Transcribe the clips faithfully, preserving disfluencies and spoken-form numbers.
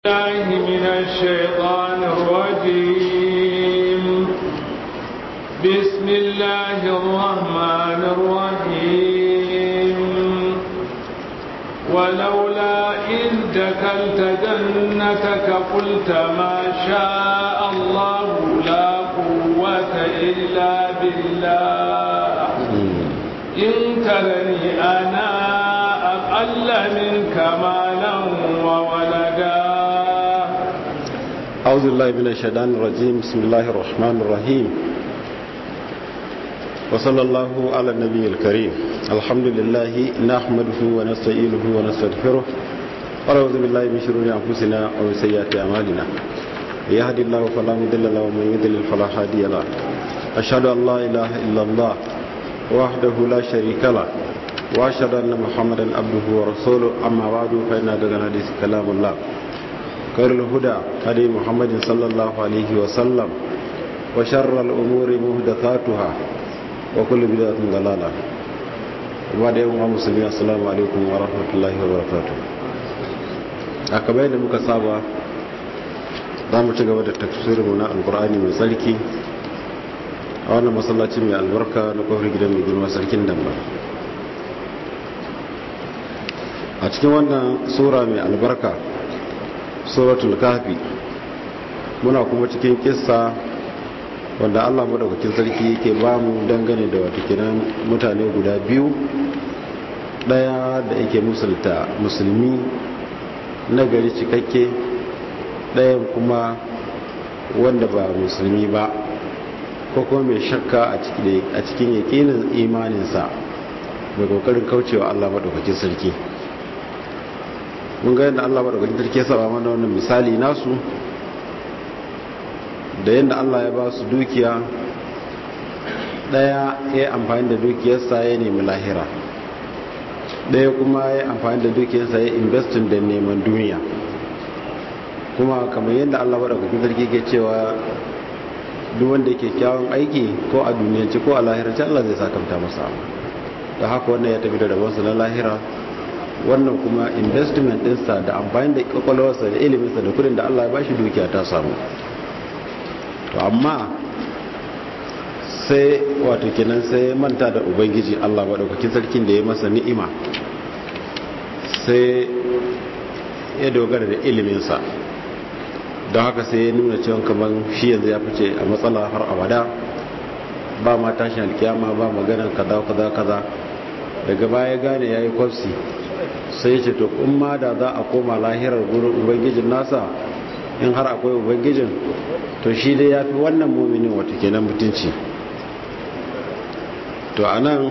الله من الشيطان الرجيم. بسم الله الرحمن الرحيم. ولولا إذ دخلت جنتك قلت ما شاء الله لا قوة إلا بالله إن ترني أنا أقل منك مالا وولدا. أعوذ بالله من الشيطان الرجيم. بسم الله الرحمن الرحيم. وصلى الله على النبي الكريم. الحمد لله نحمده ونستعينه ونستغفره ونعوذ بالله من شرور أنفسنا ومن سيئات أعمالنا. يهدي الله فلا مضل له ومن يضلل فلا هادي له. أشهد أن لا إله إلا الله وحده لا شريك له وأشهد أن محمدا عبده ورسوله. أما بعد فإن هذا الحديث كلام الله خير الهدى هدي محمد صلى الله عليه وسلم وشر الأمور محدثاتها وكل بدعة ضلالة. وبعد يوم المسلمين السلام عليكم ورحمة الله وبركاته. أكبر muka saba za mu ci gaba da tafsirinmu na alkur'ani mai tsarki a wannan masallaci mai albarka na kofar gidan mai girma sarkin damba. A cikin wannan sura mai albarka, suratul kahfi, muna kuma cikin kissa wanda Allah madaukakin sarki yake ba mu dangane da wata kiran mutane guda biyu, daya da yake musulta musulmi na gari cikakke, ɗayan kuma wanda ba musulmi ba ko kuma mai shakka a cikin yaƙinin imaninsa mai kokarin kaucewa Allah madaukakin sarki. mun ga yadda Allah madaukakin sarki ya saba mana wannan misali nasu da yadda Allah ya ba su dukiya, ɗaya ya amfani da dukiyarsa ya nemi lahira, ɗaya kuma ya amfani da dukiyarsa ya investin da neman duniya. kuma kamar yadda Allah madaukakin sarki ke cewa duk wanda yake kyawun aiki ko a duniyance ko a lahirance Allah zai sakamta masa. da haka wannan ya tafi da rabonsa na lahira, wannan kuma investment ɗinsa da amfani da kwakwalwarsa da iliminsa da kudin da Allah ya bashi dukiya ta samu. to amma sai wato kenan sai manta da ubangiji Allah madaukakin sarkin da ya masa ni'ima, sai ya dogara da iliminsa. don haka sai ya nuna cewa kamar shi yanzu ya fice a matsala har abada, ba ma tashin alkiyama, ba maganar kaza kaza kaza. daga baya gane ya yi kwafsi, sai ya ce to in ma da za a koma lahirar gurin ubangijin nasa, in har akwai ubangijin, to shi dai ya fi wannan muminin wata kenan mutunci. to a nan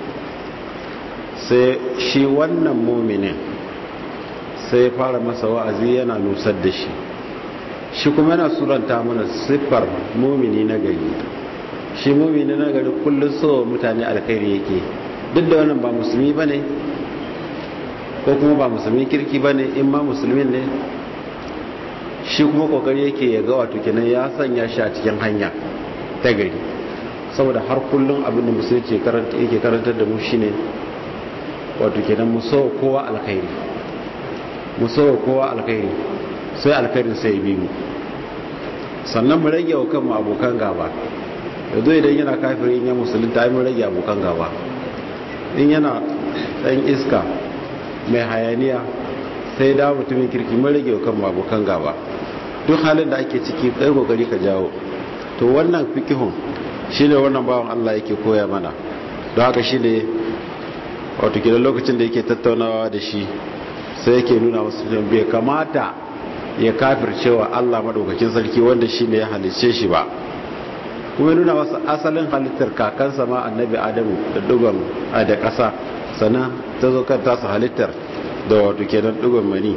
sai shi wannan muminin sai fara masa wa'azi yana nusar da shi. shi kuma yana suranta mana siffar mumini na gari. shi mumini na gari kullum so mutane alkhairi yake, duk da wannan ba musulmi ba ne ko kuma ba musulmi kirki ba ne. in ma musulmin ne, shi kuma kokari yake ya ga wato kenan ya sanya shi a cikin hanya ta gari. saboda har kullum abin da musulunci yake karantar da mu shine wato kenan mu so kowa alkhairi, mu so kowa alkhairi, sai alkhairin sai bi mu. sannan mu rage wa kanmu abokan gaba. yanzu idan yana kafiri, in ya musulunta ai mun rage abokan gaba. in yana dan iska mai hayaniya, sai da mutumin kirki mun rage wa kanmu abokan gaba. duk halin da ake ciki kai kokari ka jawo. to wannan fikihun shine wannan bawan Allah yake koya mana. don haka shine wato kidan lokacin da yake tattaunawa da shi, sai yake nuna masa bai kamata ya kafircewa Allah madaukakin sarki wanda shine ya halice shi ba. kuma nuna masa asalin halittar kakansa ma annabi Adamu da dugon da ƙasa, sannan ta zo kan tasa halittar da wato kenan dugon mani.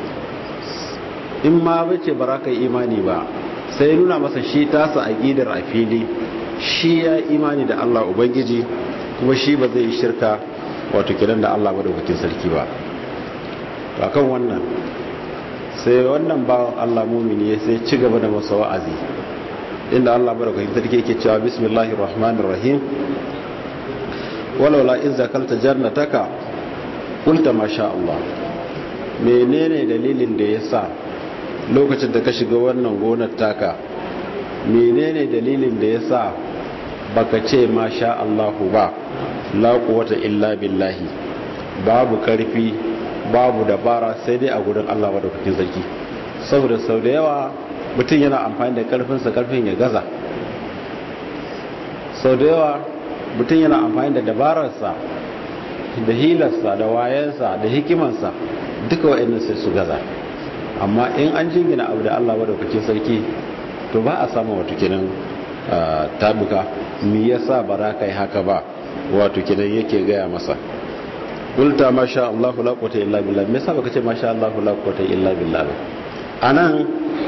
in ma bace baraka imani ba, sai nuna masa shi tasa aqidar a fili. shi ya imani da Allah ubangiji, kuma shi ba zai shirka wato kenan da Allah madaukakin sarki ba. to akan wannan sai wannan bawan Allah mumini sai ci gaba da masa wa'azi, inda Allah madaukakin sarki yake cewa bismillahir rahmanir rahim. walaula in zakalta jannataka qulta ma sha Allah. menene dalilin da yasa lokacin da ka shiga wannan gonar taka menene dalilin da yasa baka ce masha Allahu ba la quwwata illa billahi, babu karfi babu dabara sai dai a gurin Allah madaukakin sarki. Saboda sau da yawa mutum yana amfani da karfinsa karfin ya gaza, sau da yawa mutum yana amfani da dabararsa da hilarsa da wayansa da hikimansa, duka wa'annan sai su gaza. Amma in an jingina abu da Allah madaukakin sarki to ba a samu wato kenan tabuka. Me yasa baraka yi haka ba, wato kenan yake gaya masa qulta ma sha Allah la quwwata illa billah. Me yasa baka ce ma sha Allah la quwwata illa billah? Anan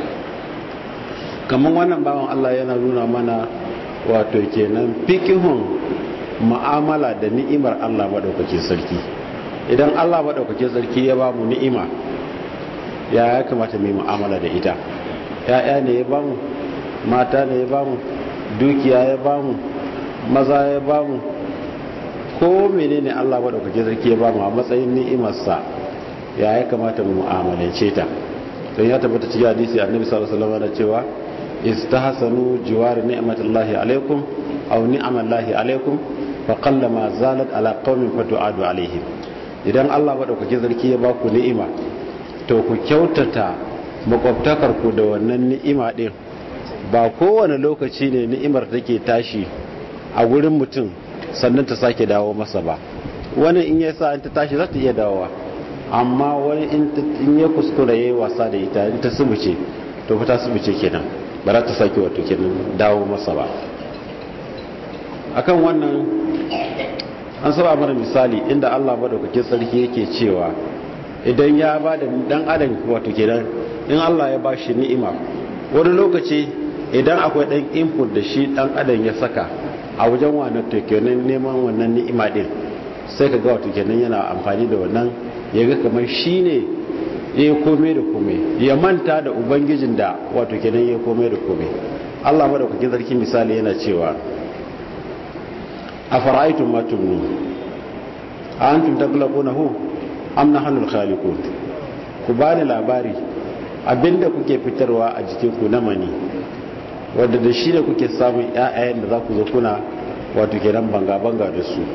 kaman wannan bawan Allah yana nuna mana wato kenan fikihun mu'amala da ni'imar Allah madaukakin sarki. Idan Allah madaukakin sarki ya ba mu ni'ima, ya ya kamata mu yi mu'amala da ita. Ya'ya ne ya ba mu, mata ne ya ba mu, dukiya ya ba mu, maza ya ba mu, ko menene Allah madaukakin sarki ya ba mu a matsayin ni'imarsa, ya ya kamata mu mu'amalance ta. Don ya tabbata cikin hadisi Annabi sallallahu alaihi wasallam cewa istahsanu jiwar ni'matullahi alaikum aw ni'amallahi alaikum fa qallama zalat ala qaumin fatu'adu alaihim. Idan Allah madaukakin sarki ya ba ku ni'ima, to ku kyautata makwabtakar ku da wannan ni'ima din. Ba kowane lokaci ne ni'imar take tashi a gurin mutum sannan ta sake dawo masa ba. Wani in ya sa an ta tashi za ta iya dawowa, amma wani in ya kuskura yayi wasa da ita, in ta subuce to fa ta subuce kenan, ba za ta sake wato kenan dawo masa ba. Akan wannan an saba mana misali inda Allah madaukakin sarki yake cewa idan ya ba da dan adam wato kenan, in Allah ya ba shi ni'ima, wani lokaci idan akwai dan input da shi dan adam ya saka a wajen wannan to kenan neman wannan ni'ima din, sai ka ga wato kenan yana amfani da wannan ya ga kamar shine ya kome da kome, ya manta da ubangijin da wato kenan ya kome da kome. Allah madaukakin sarki misali yana cewa afara'aytum ma tumnu a antum taglabunahu am nahnu al-khaliqun. Ku bani labari abinda kuke fitarwa a jikin ku na mani, wanda da shi ne kuke samun ƴaƴayen da za ku zo kuna wato kenan banga banga da su.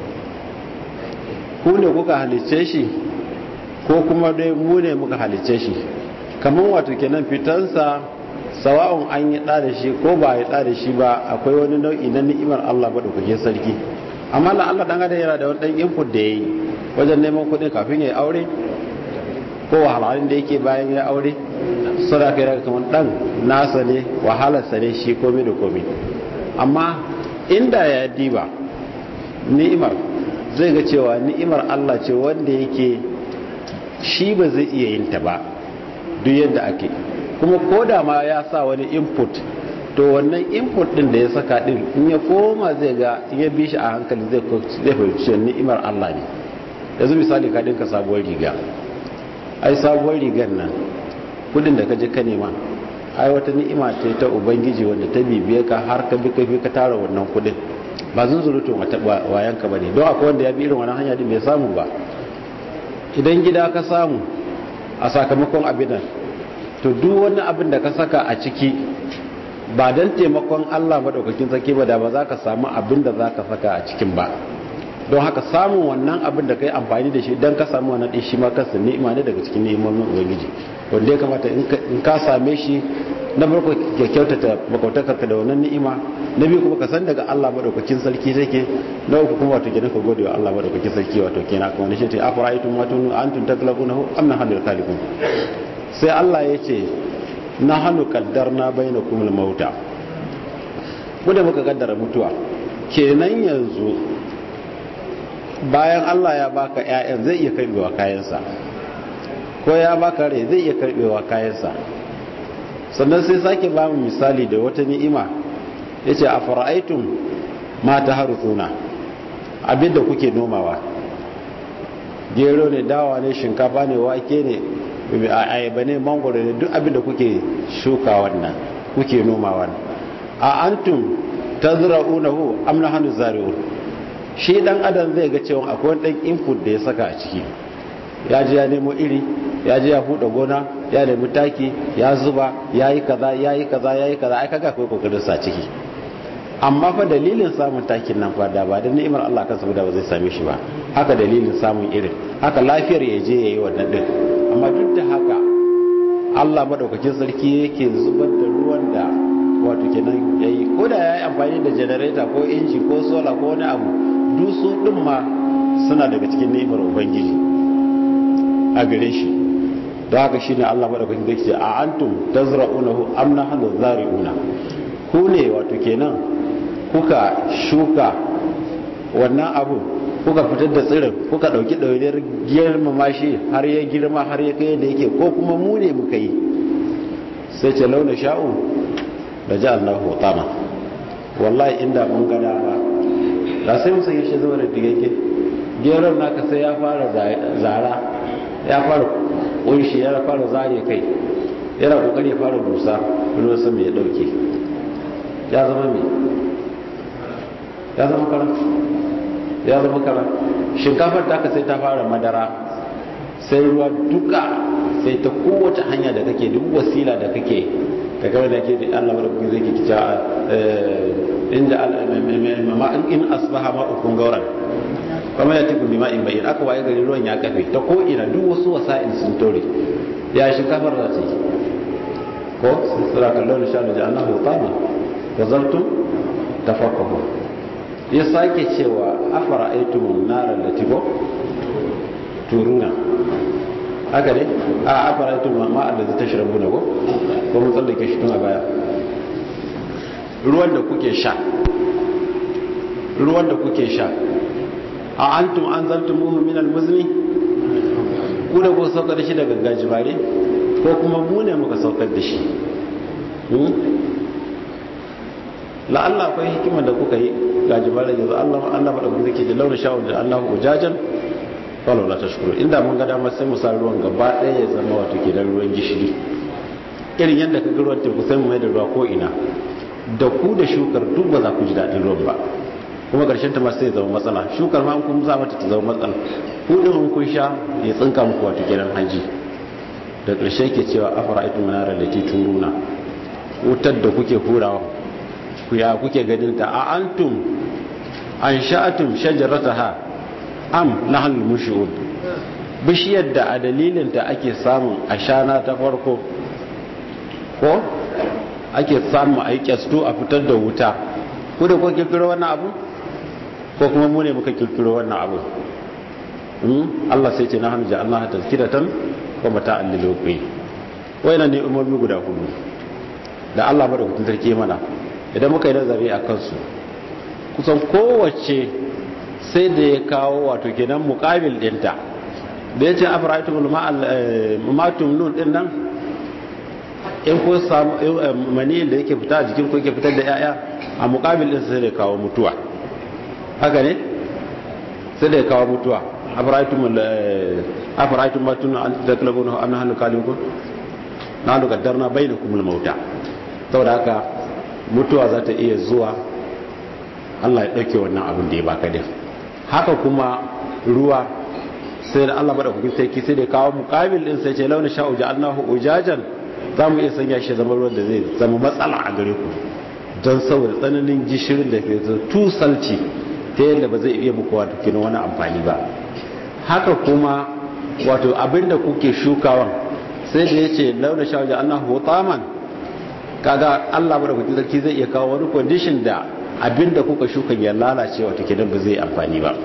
Ku ne kuka halice shi ko kuma dai mu ne muka halice shi? Kaman wato kenan fitansa sawa'un an yi da shi ko ba yi da shi ba, akwai wani nau'i na ni'imar Allah madaukakin sarki. Amma la Allah dan adam yana da wani dan input da yayi wajen neman kuɗi kafin ya aure, ko wahalhalun da yake bayan ya aure. Sadaka yana kaman dan nasa ne, wahalarsa ne shi komai da komai. Amma inda ya diba ni'imar, zai ga cewa ni'imar Allah ce wanda yake shi ba zai iya yin ta ba duk yadda ake. Kuma ko da ma ya sa wani input, to wannan input din da ya saka din in ya koma zai ga, in ya bi shi a hankali zai zai fahimci ni'imar Allah ne. Yanzu misali ka dinka sabuwar riga, ai sabuwar rigar nan kudin da ka je ka nema, ai wata ni'ima ce ta ubangiji wanda ta bibiye ka har ka bi ka bi ka tara wannan kudin. Ba zunzurutun wata wayanka bane, don akwai wanda ya bi irin wannan hanya din bai samu ba. Idan gida ka samu a sakamakon abin nan, to duk wani abin da ka saka a ciki ba don taimakon Allah madaukakin sarki ba, da ba za ka samu abin da za ka saka a cikin ba. Don haka samun wannan abin da ka yi amfani da shi don ka samu wannan ɗin, shi ma kansa ni'ima ne daga cikin ni'imomin ubangiji, wanda ya kamata in ka same shi, na farko ka kyautata makwatakarka da wannan ni'ima, na biyu kuma ka san daga Allah madaukakin sarki take, na uku kuma wato kenan ka gode wa Allah madaukakin sarki, wato kenan kuma ne shi ta afara'aytum ma tunu antum taklabunahu am nahnu al-khaliqun. Sai Allah ya ce nahnu qaddarna bainakum al-mauta, mu da muka kaddara mutuwa. Kenan yanzu bayan Allah ya baka ƴaƴan zai iya karbewa kayansa, ko ya baka rai zai iya karbewa kayansa. Sannan sai sake ba mu misali da wata ni'ima, yace afara'aytum ma taharuthuna, abinda kuke nomawa, gero ne, dawa ne, shinkafa ne, wake ne, ayaba ne, mangoro ne, duk abinda kuke shuka wannan kuke nomawa, a antum tazra'unahu am nahnu zari'un. Shi dan adam zai ga cewa akwai dan input da ya saka a ciki, ya ji ya nemo iri, ya ji ya huda gona, ya nemi taki ya zuba yayi kaza yayi kaza yayi kaza ai kaga akwai kokarin sa ciki amma fa dalilin samun takin nan fa da ba da ni'imar Allah kansa da ba zai same shi ba haka dalilin samun irin haka lafiyar ya je yayi wannan din amma duk da haka Allah madaukakin sarki yake zubar da ruwan da wato kenan yayi ko da yayi amfani da generator ko inji ko solar ko wani abu dusu din ma suna daga cikin ni'imar ubangiji a gare shi da haka shine Allah madaukakin sarki a antum tazra'unahu am nahnu zari'una ku ne wato kenan kuka shuka wannan abu kuka fitar da tsirin kuka dauki dauriyar girmama shi har ya girma har ya kai da yake ko kuma mu ne muka yi sai ce launa sha'u da ja'alnahu tama wallahi inda mun ga dama da sai mu sanya shi zuwa da digake geron naka sai ya fara zara ya fara kunshi ya fara zare kai yana kokari ya fara dusa ruwan sama ya dauke ya zama me ya zama karan ya zama karan shinkafar ta ka sai ta fara madara sai ruwa duka sai ta kowace hanya da kake duk wasila da kake ka kawai da ke da Allah madaukaki zai ke kita inda in asbaha ma'ukun gauran kuma ya tiku bi ma'in bayin aka waye gari ruwan ya kafe ta ko ina duk wasu wasa'il sun tore ya shinkafar da ta yi ko sura kallon sha da annahu tama wa zaltum tafakkahu ya sake cewa afara aitum naran latibo turuna haka ne a afara aitum ma allazi tashrabuna ko ko mun tsallake shi tun a baya ruwan da kuke sha ruwan da kuke sha a antum anzaltumuhu min almuzni ku da ku saukar da shi daga gajimare ko kuma mu ne muka saukar da shi la'alla akwai hikimar da kuka yi gajimare yanzu Allah Allah madaukakin zai ke da launa sha'u da Allah ujajan wala la tashkuru inda mun ga dama sai mu sa ruwan gaba ɗaya ya zama wato ke da ruwan gishiri irin yadda ka ga ruwan teku sai mu mai da ruwa ko ina da ku da shukar duk ba za ku ji daɗin ruwan ba kuma ƙarshen ta ma sai zama matsala shukar ma kun za mata ta zama matsala ku din kun sha ya tsinka muku wato gidan haji da ƙarshe ke cewa afara'aytum nara lati turuna wutar da kuke hurawa ku ya kuke ganin ta a antum ansha'atum shajarataha am nahal mushud bishiyar da a dalilin ta ake samun ashana ta farko ko ake samu a yi kyastu a fitar da wuta ku da kuka kirkiro wannan abu ko kuma mu ne muka kirkiro wannan abu Allah sai ce na hannu ja Allah tazkiratan wa mata'an lil muqin wayannan ne umarni guda hudu da Allah madaukakin sarki mana idan muka yi nazari a kansu kusan kowace sai da ya kawo wato kenan muqabil dinta da yace afraitumul ma'atum nun din nan in ko samu mani da yake fita a jikin ko yake fitar da yaya a muqabil din sai da kawo mutuwa haka ne sai da kawo mutuwa afraitumul afraitum matun an taklabuna an nahnu kalimun nahnu qaddarna bainakumul mauta saboda haka mutuwa za ta iya zuwa Allah ya dauke wannan abin da ya baka din haka kuma ruwa sai da Allah madaukakin sarki sai da kawo muqabil din sai ce launa sha'u ja'alnahu ujajan za mu iya sanya shi zama ruwan da zai zama matsala a gare ku don saboda tsananin gishirin da ke tusalci ta yadda ba zai iya muku wato kina wani amfani ba haka kuma wato abinda kuke shukawan sai da ya ce launa sha'u ja'alnahu taman kaga Allah madaukakin sarki zai iya kawo wani condition da abinda kuka shuka ya lalace wato kidan ba zai amfani ba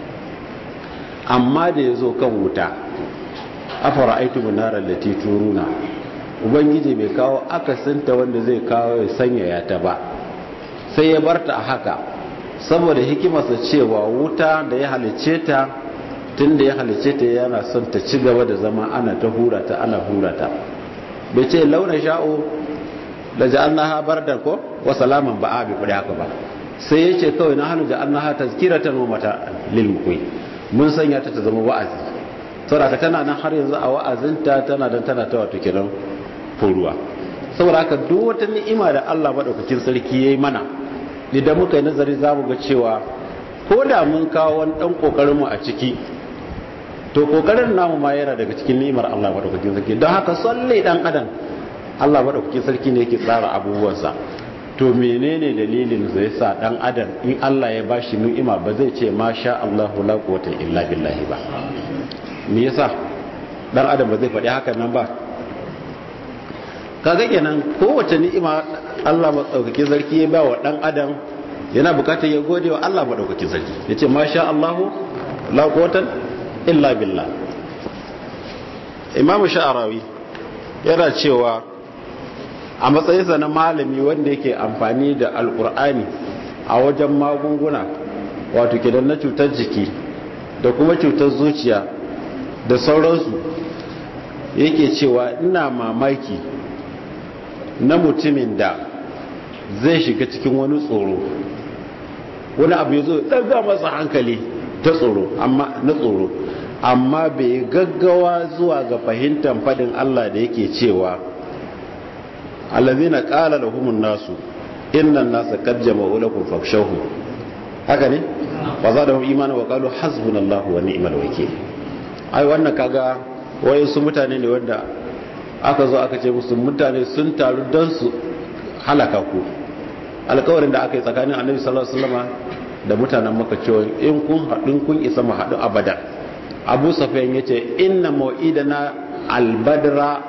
amma da yazo kan wuta afara aitum naral lati turuna ubangiji bai kawo akasinta wanda zai kawo ya sanyaya ta ba sai ya barta a haka saboda hikimarsa cewa wuta da ya halice ta tun da ya halice ta yana son ta ci gaba da zama ana ta hura ta ana hura ta bai ce launa sha'o da ja'alnaha bardan ko wa salaman ba abi kudi haka ba sai yace kawai na hanu ja'alnaha tazkiratan wa mata lil muqwi mun sanya ta ta zama wa'azi saboda tana nan har yanzu a wa'azinta tana dan tana ta wato kiran ruwa saboda haka duk wata ni'ima da Allah madaukakin sarki yayi mana idan muka yi nazari zamu ga cewa ko da mun kawo wani dan kokarin mu a ciki to kokarin namu ma yana daga cikin ni'imar Allah madaukakin sarki don haka salle dan adam Allah madaukakin sarki ne yake tsara abubuwansa. To menene dalilin da yasa dan adam in Allah ya bashi ni'ima ba zai ce masha Allahu la quwwata illa billahi ba? Me yasa dan adam ba zai faɗi hakan nan ba? Kaga kenan kowace ni'ima Allah madaukakin sarki ya ba wa dan adam yana bukatar ya gode wa Allah madaukakin sarki, yace masha Allahu la quwwata illa billah. Imam Sha'rawi yana cewa a matsayinsa na malami wanda yake amfani da alkur'ani a wajen magunguna, wato kidan na cutar jiki da kuma cutar zuciya da sauransu, yake cewa ina mamaki na mutumin da zai shiga cikin wani tsoro, wani abu ya zo ɗaga masa hankali ta tsoro amma na tsoro amma bai gaggawa zuwa ga fahimtar fadin Allah da yake cewa allazina qala lahumun nasu innan nasa qad jama'u lakum fakhshawhum, haka ne wa zadahum imanan wa qalu hasbunallahu wa ni'mal wakeel. Ai wannan kaga wayansu mutane ne wanda aka zo aka ce musu mutane sun taru don su halaka ku. Alƙawarin da aka yi tsakanin Annabi sallallahu alaihi wasallam da mutanen Makka cewa in kun haɗu kun isa mu haɗu abada. Abu Sufyan yace inna mau'idana al-badra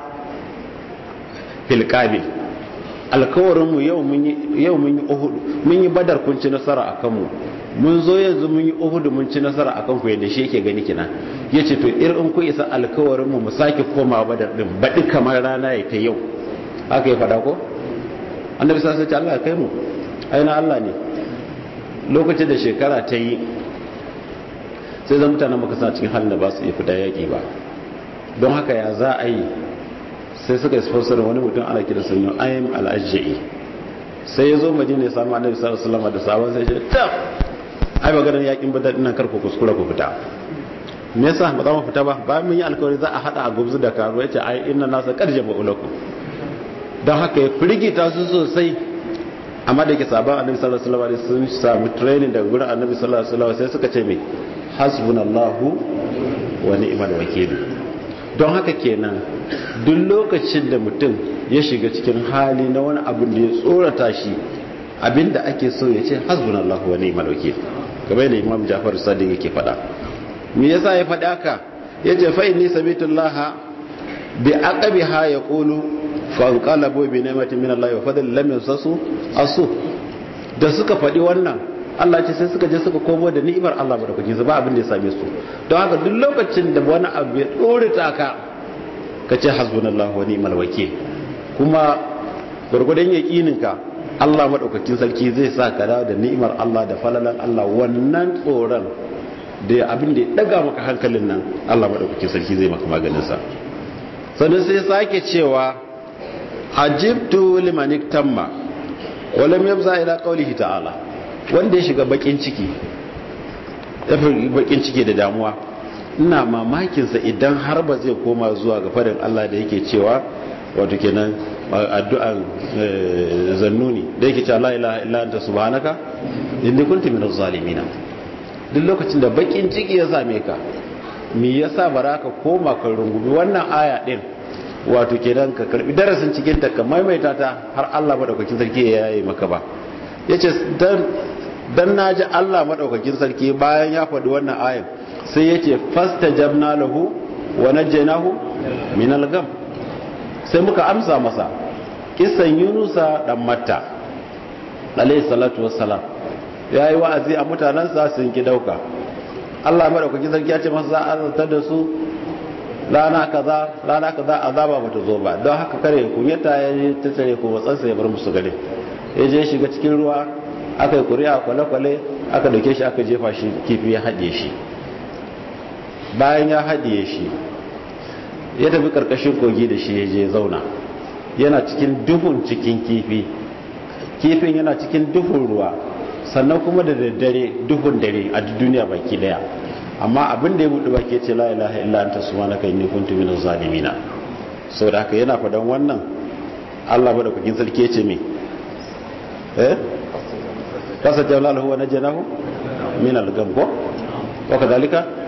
fil qabil, alkawarin mu yau mun yi yau mun yi Uhud, mun yi Badar kun ci nasara akan mu, mun zo yanzu mun yi Uhud mun ci nasara akan ku, yadda shi yake gani kina. Yace to irin ku isa alkawarin mu mu sake koma Badar din baɗi kamar rana ya ta yau. Haka ya fada ko? Annabi sallallahu alaihi wasallam Allah ya kai mu, aina Allah ne. Lokacin da shekara ta yi sai zan mutanen maka sa cikin halin da ba su iya fita yaƙi ba, don haka ya za a yi sai suka sponsor wani mutum ana kira sunan ayyam al-ajja'i, sai ya zo madina ya samu Annabi sallallahu alaihi wasallam da sahabban sai ya ce ta ai maganar yaƙin badar dinnan kar ku kuskura ku fita. Me yasa ba za mu fita ba? Bayan mun yi alƙawari za a hada a gubzu da karo, yace ai inna nasa qarjaba ulakum, don haka ya firgita su sosai. Amma da yake sahabban Annabi sallallahu alaihi wasallam sun samu training daga gurin Annabi sallallahu alaihi wasallam sai suka ce me hasbunallahu wa ni'mal wakeel. Don haka kenan duk lokacin da mutum ya shiga cikin hali na wani abin da ya tsorata shi, abinda ake so ya ce hasbunallahu wa ni'mal wakeel, kamar da Imam Ja'far Sadiq yake faɗa. Me yasa ya faɗa haka? Yace fa inni sabitullaha bi aqabiha yaqulu fa anqalabu bi ni'matin min Allah wa fadl lam yasasu asu. Da suka faɗi wannan Allah ce sai suka je suka komo da ni'imar Allah ba da kuke ba abin da ya same su. Don haka duk lokacin da wani abu ya dorita ka ka ce hasbunallahu wa ni'mal wakeel, kuma gurgurdan yakinin ka Allah madaukakin sarki zai sa ka dawo da ni'imar Allah da falalan Allah. Wannan tsoron da abin da ya daga maka hankalin nan Allah madaukakin sarki zai maka maganin sa. Sannan sai sake cewa ajibtu liman iktamma wa lam yabza ila qawlihi ta'ala, wanda ya shiga bakin ciki bakin ciki da damuwa, ina mamakinsa idan har ba zai koma zuwa ga fadin Allah da yake cewa, wato kenan addu'an zannuni da yake cewa la ilaha illa anta subhanaka inni kuntu minaz zalimin. Duk lokacin da bakin ciki ya same ka, me yasa baraka koma ka rungumi wannan aya din, wato kenan ka karbi darasin cikin ta ka maimaita ta har Allah madaukakin sarki ya yaye maka ba. Yace dan dan naji Allah madaukakin sarki bayan ya faɗi wannan ayan sai yace fastajabna lahu wa najaynahu min al-gham, sai muka amsa masa. Kisan Yunusa dan Matta alayhi salatu wassalam yayi wa'azi a mutanansa sun ki dauka. Allah madaukakin sarki ya ce masa za a azabtar da su rana kaza rana kaza azaba bata zo ba, don haka kare kunyata ya ta tare ko watsansa ya bar musu gare. Ya je shiga cikin ruwa, aka yi kuri'a kwale-kwale, aka dauke shi aka jefa shi, kifi ya haɗe shi. Bayan ya haɗe shi ya tafi ƙarƙashin kogi da shi ya je zauna, yana cikin duhun cikin kifi, kifin yana cikin duhun ruwa, sannan kuma da daddare duhun dare a duniya baki daya. Amma abin da ya buɗe baki ce la ilaha illa anta subhanaka inni kuntu minaz zalimin. Saboda haka yana faɗan wannan, Allah madaukakin sarki ya ce me eh kasa jawla lahu wa najanahu min al-gham, wa kadhalika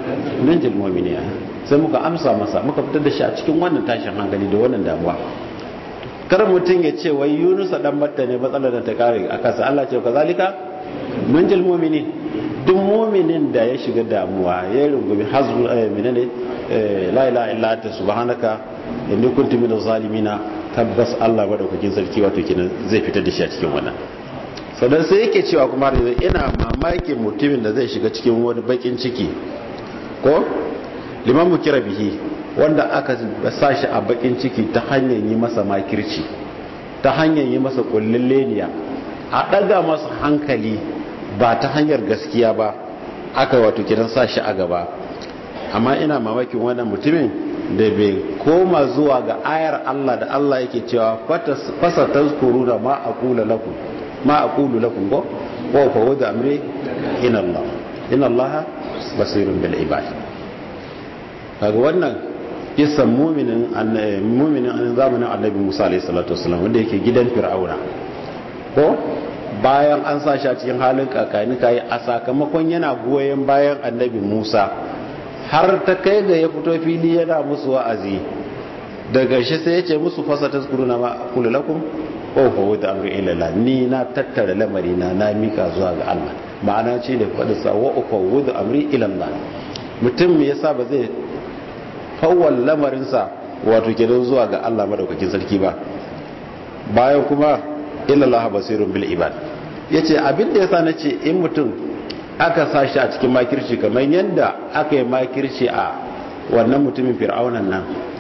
nunjil mu'minina sai muka amsa masa muka fitar da shi a cikin wannan tashin hankali da wannan damuwa. Kar mutum ya ce wai Yunus dan batta ne matsalar da ta kare a kasa. Allah ce kazalika nunjil mu'minin, duk mu'minin da ya shiga damuwa ya rungumi hazbu menene la ilaha illa anta subhanaka inni kuntu minaz zalimina, tabbas Allah madaukakin sarki wato kenan zai fitar da shi a cikin wannan. Sannan sai yake cewa kuma da ina mamakin mutumin da zai shiga cikin wani bakin ciki ko liman mukira bihi, wanda aka sa shi a bakin ciki ta hanyar yi masa makirci, ta hanyar yi masa kullilleniya, a daga masa hankali ba ta hanyar gaskiya ba, aka wato kiran sa shi a gaba. Amma ina mamakin wannan mutumin da bai koma zuwa ga ayar Allah da Allah yake cewa fasa tazkuruna ma aqulu lakum ma aqulu lakum ko wa fawadu amri ila Allah inna Allah basirun bil ibad. Kaga wannan kisan mu'minin mu'minin an zamanin Annabi Musa alaihi salatu wasallam wanda yake gidan Fir'auna ko bayan an sa shi a cikin halin kakani kai a sakamakon yana goyen bayan Annabi Musa har ta kai ga ya fito fili yana musu wa'azi, daga shi sai ya ce musu fasa tazkuruna ma aqulu lakum wa fawadu amri ila Allah, ni na tattara lamari na na mika zuwa ga Allah. Ma'ana ce da fadin sa wa fawadu amri ila Allah, mutum me yasa ba zai fawwal lamarin sa wato kenan zuwa ga Allah madaukakin sarki ba, bayan kuma illa Allah basirun bil ibad. Yace abin da yasa nace in mutum aka sashi a cikin makirci kamar yadda aka yi makirci a wannan mutumin fir'aunan nan,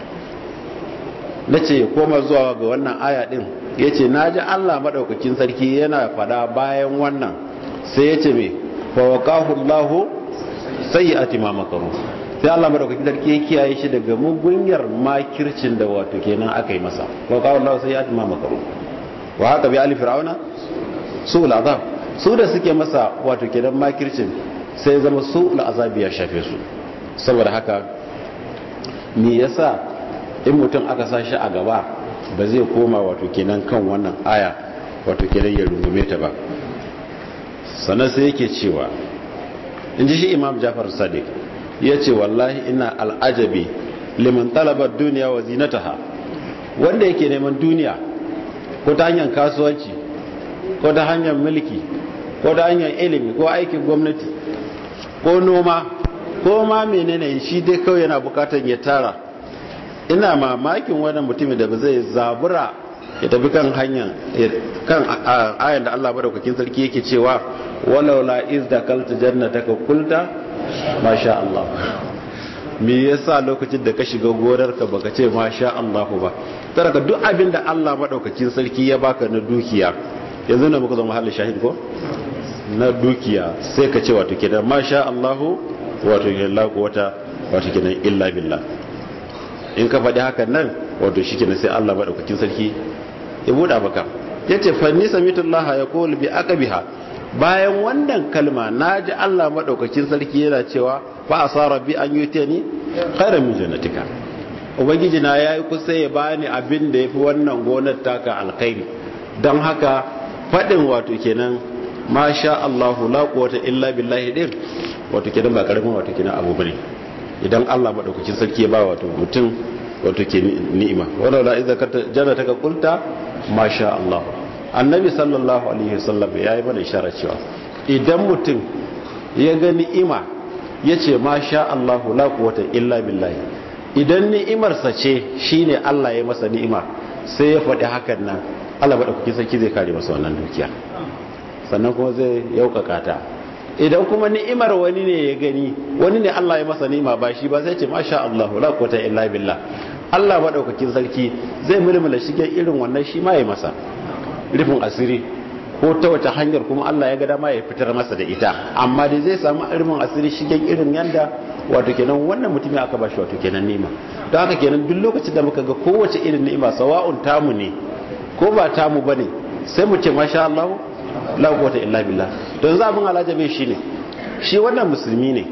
na ce koma zuwa ga wannan aya din, ya ce na ji Allah maɗaukakin sarki yana fada bayan wannan, sai ya ce mai fawakahullahu sai ya ati mamakaru, sai Allah maɗaukakin sarki ya kiyaye shi daga mugunyar makircin da wato kenan aka yi masa. fawakahullahu sai ya ati mamakaru wa haka bi ali fir'auna su al'azab, su da suke masa wato kenan makircin sai zama su al'azabi ya shafe su. Saboda haka me yasa in mutum aka sa shi a gaba ba zai koma wato kenan kan wannan aya wato kenan ya rungume ta ba. Sannan sai yake cewa in ji shi Imam Jafar Sadiq ya ce wallahi ina al'ajabi liman talabar duniya wa zinataha, wanda yake neman duniya ko ta hanyar kasuwanci ko ta hanyar mulki ko ta hanyar ilimi ko aikin gwamnati ko noma ko ma menene shi dai kawai yana bukatar ya tara. Ina mamakin wannan mutumin da ba zai zabura ya tafi kan hanyar kan ayan da Allah madaukakin sarki yake cewa walau la iz dakalta jannataka qulta masha Allah. Me yasa lokacin da ka shiga gonarka baka ce masha Allah ba? Taraka duk abin da Allah madaukakin sarki ya baka na dukiya, yanzu ne muka zama halin shahid ko na dukiya, sai ka ce wato kenan masha Allah wato la quwwata wato kenan illa billah. In ka faɗi hakan nan wato shikenan sai Allah madaukakin sarki ya buɗa maka. Yace fa ni samitullaha yaqul bi aqbiha, bayan wannan kalma naji Allah madaukakin sarki yana cewa fa asara bi an yutani khairan min jannatika, ubangiji na yayi kusa ya bani abin da yafi wannan gonar taka alkhairi. Dan haka faɗin wato kenan masha Allah la quwwata illa billahi din wato kenan ba karamin wato kenan abu bane idan Allah madaukakin sarki ya ba wato mutum wato ke ni'ima. wala la idza karta jannataka qulta masha Allah. Annabi sallallahu alaihi wasallam yayi mana isharar cewa idan mutum ya ga ni'ima yace masha Allah la quwwata illa billahi, idan ni'imar sa ce shine Allah ya masa ni'ima sai ya faɗi hakan nan, Allah madaukakin sarki zai kare masa wannan dukiya, sannan kuma zai yaukaka ta. Idan kuma ni'imar wani ne ya gani, wani ne Allah ya masa ni'ima ba shi ba, zai ce masha Allah la quwwata illa billah, Allah madaukakin sarki zai mulmula shigen irin wannan shi ma ya masa rufin asiri, ko ta wata hanyar kuma Allah ya ga dama ya fitar masa da ita, amma dai zai samu rufin asiri shigen irin yanda wato kenan wannan mutumin aka bashi wato kenan ni'ima. don haka kenan duk lokacin da muka ga kowace irin ni'ima sawa'un tamu ne ko ba tamu bane sai mu ce masha Allah la quwwata illa billah. don zabin alajabe shi ne shi wannan musulmi ne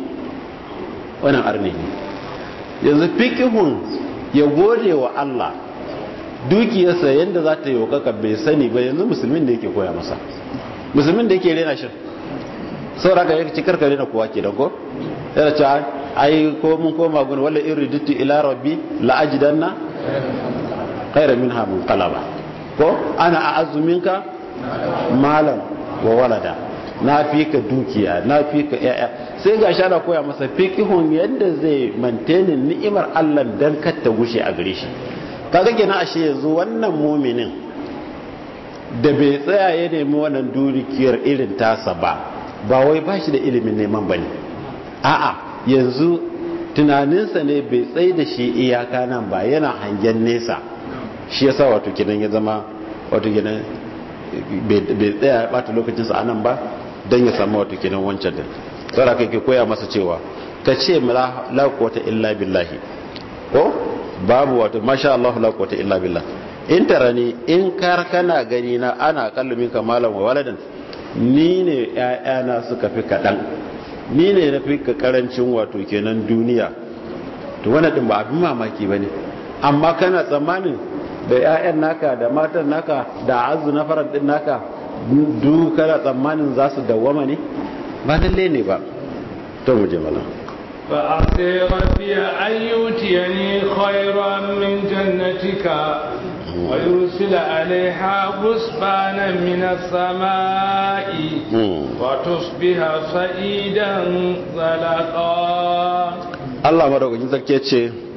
wannan arne ne, yanzu fiqhun ya gode wa Allah dukiyarsa yanda za ta yi wa kaka bai sani ba, yanzu musulmin da yake koya masa, musulmin da yake rena shi saboda ka yake karka rena kowa ke da ko yana cewa ai ko mun koma gun wala iriditu ila rabbi la ajidanna khayran minha munqalaba ko ana a'azzu minka malan wa walada na fi ka dukiya na fi ka yaya sai ga shara koya masa fiqihun yadda zai maintain ni'imar Allah dan kar ta gushe a gare shi kaga kenan ashe yanzu wannan mu'minin da bai tsaya ya nemi wannan dukiyar irin tasa ba ba wai ba shi da ilimin neman bane a'a yanzu tunaninsa ne bai tsaye da shi iyaka nan ba yana hangen nesa shi yasa wato kenan ya zama wato kenan bai tsaya ya bata lokacinsa anan ba don ya samu wato kenan wancan din tsara kai ke koya masa cewa ka ce la quwwata illa billahi ko babu wato masha Allah la quwwata illa billah in tarani in kar kana gani na ana kallumin kamalan wa waladan ni ne ƴaƴana suka fi kadan ni ne na fi ka karancin wato kenan duniya to wannan din ba abin mamaki bane amma kana tsammanin da ƴaƴan naka da matan naka da azu na faran din naka duk kana tsammanin za su dawwama ne ba lalle ne ba to mu je mana fa asira fi ayyutiyani khayran min jannatika wa yursila alaiha husbanan min as-sama'i wa tusbiha sa'idan zalaqa Allah madaukakin sarki ce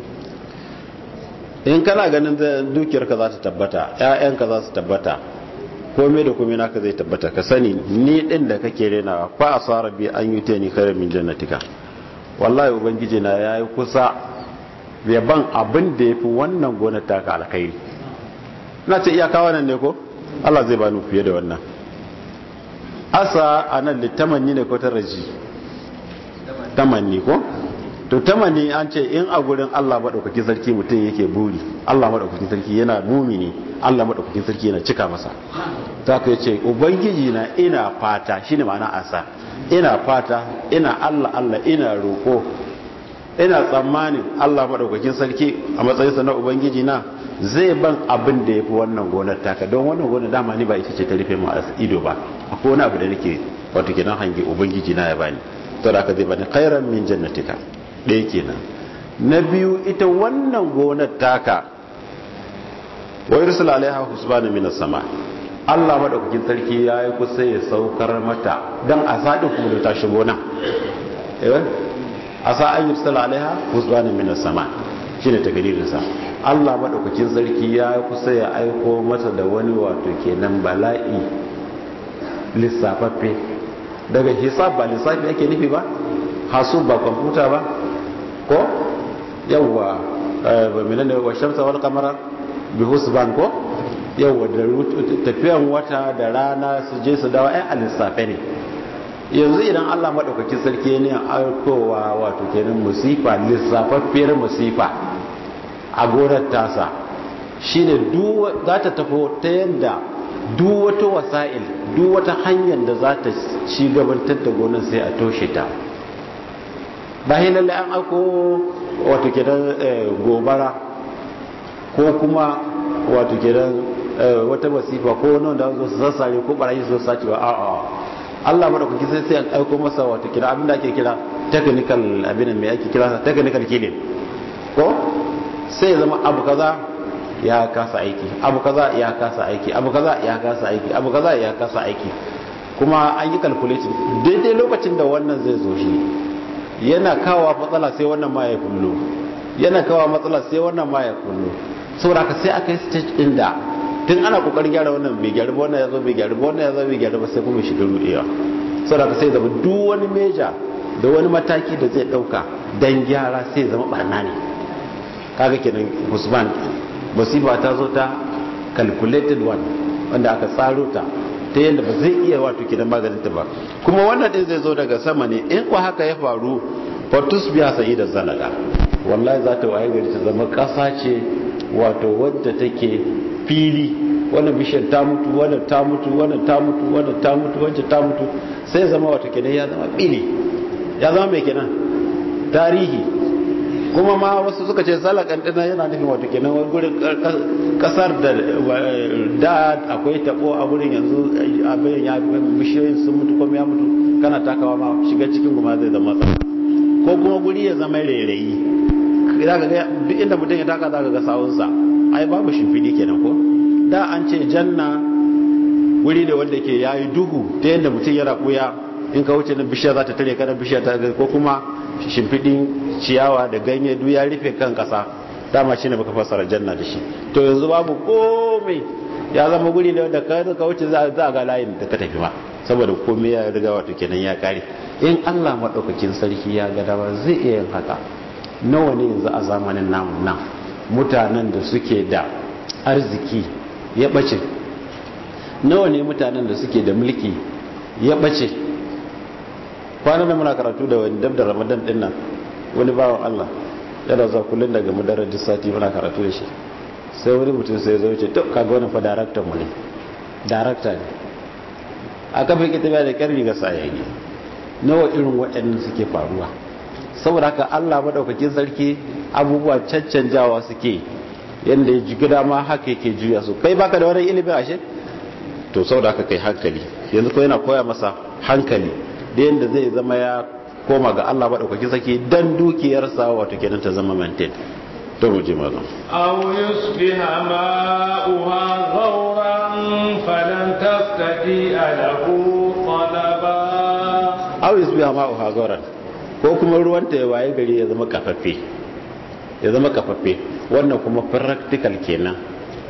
in kana ganin dukiyarka za ta tabbata ƴaƴanka za su tabbata komai da komai naka zai tabbata ka sani ni din da kake renawa fa asara bi an yute ni khairan min jannatika wallahi ubangiji na yayi kusa ya ban abin da yafi wannan gonar taka alkhairi na ce iyaka wannan ne ko Allah zai bani fiye da wannan asa anan litamanni ne ko taraji tamanni ko to tamanni an ce in a gurin Allah madaukakin sarki mutum yake buri Allah madaukakin sarki yana mumini Allah madaukakin sarki yana cika masa ta ka yace ubangiji na ina fata shine ma'ana asa ina fata ina Allah Allah ina roko ina tsammanin Allah madaukakin sarki a matsayin sa na ubangiji na zai ban abin da yafi wannan gonar taka don wannan gonar dama ni ba ita ce ta rufe mu a ido ba akwai wani abu da nake wato kenan hange ubangiji na ya bani to da ka zai bani khairan min jannatika ɗaya kenan na biyu ita wannan gonar taka wa yursala alaiha husbana minas sama Allah madaukakin sarki yayi kusa ya saukar mata dan a sadin kuma da ta shigo nan eh asa an yursala alaiha husbana minas sama shine takdirin sa Allah madaukakin sarki yayi kusa ya aiko mata da wani wato kenan bala'i lissafaffe daga hisab ba lissafi ake nufi ba hasub ba kwamfuta ba ko yawwa menene wa shamsa wal qamara bi husban ko yawwa da tafiyan wata da rana su je su dawo ai alisafe ne yanzu idan Allah madaukakin sarki ne ya aikowa wato kenan musifa lissafaffiyar musifa a gonar tasa shine duk za ta tafi ta yanda duk wata wasa'il duk wata hanyar da za ta ci gabantar da gonar sai a toshe ta ba yi lalle an ako wato gidan gobara ko kuma wato gidan wata wasifa ko wani wanda zo su sassare ko barayi su sace ba a'a Allah madaukaki sai sai an aiko masa wato kira abinda ake kira technical abin mai ake kira technical killing ko sai ya zama abu kaza ya kasa aiki abu kaza ya kasa aiki abu kaza ya kasa aiki abu kaza ya kasa aiki kuma an yi calculation daidai lokacin da wannan zai zo shi yana kawo matsala sai wannan ma ya kullu yana kawo matsala sai wannan ma ya kullu saboda haka sai aka yi stage din da tun ana kokarin gyara wannan bai gyara ba wannan ya zo bai gyara ba wannan ya zo bai gyara ba sai kuma shi garu iya saboda haka sai zama duk wani meja da wani mataki da zai dauka dan gyara sai zama barna ne kaga kenan Usman musiba ta zo ta calculated one wanda aka tsaro ta ta yadda ba zai iya wato kidan maganin ta ba kuma wannan din zai zo daga sama ne in ko haka ya faru fatus biya sai da zalaka wallahi za ta waye gari ta zama kasa ce wato wadda take fili wannan bishiyar ta mutu wannan ta mutu wannan ta mutu wannan ta mutu wancan ta mutu sai zama wato kidan ya zama fili ya zama mai kenan tarihi kuma ma wasu suka ce salakan dina yana nufin wato kenan wani gurin kasar da da akwai tabo a gurin yanzu abin ya bishiyoyin sun mutu kuma ya mutu kana takawa ma shiga cikin guma zai zama tsaka ko kuma guri ya zama rairayi zaka ga duk inda mutum ya taka zaka ga sawunsa ai babu shimfidi kenan ko da an ce janna wuri ne wanda ke yayi duhu ta yadda mutum yana buya in ka wuce na bishiya za ta tare ka na bishiya ta ko kuma shimfidin ciyawa da ganye duk ya rufe kan kasa dama shine baka fassara janna da shi to yanzu babu komai ya zama guri ne wanda ka ka wuce za a ga layin da ka tafi ma saboda komai ya riga wato kenan ya kare in Allah madaukakin sarki ya ga dama zai iya yin haka nawa ne yanzu a zamanin namu nan mutanen da suke da arziki ya bace nawa ne mutanen da suke da mulki ya bace kwanan da muna karatu da wani dab da Ramadan din nan wani bawan Allah yana zuwa kullun daga madarar sati muna karatu da shi sai wani mutum sai zo ce to kaga wannan fa director mu ne director ne aka fi kita da karfi ga sayayi nawa irin waɗannan suke faruwa saboda haka Allah madaukakin sarki abubuwa caccanjawa suke yanda ya ji dama haka yake juya su kai baka da wani ilimi ashe to saboda haka kai hankali yanzu ko yana koya masa hankali da yanda zai zama ya koma ga Allah madaukakin sarki dan dukiyarsa wato kenan ta zama maintain to mu ji malam aw yusbiha ma'uha ghawran falan tastati lahu talaba aw yusbiha ma'uha ghawran ko kuma ruwanta ya waye gari ya zama kafaffe ya zama kafaffe wannan kuma practical kenan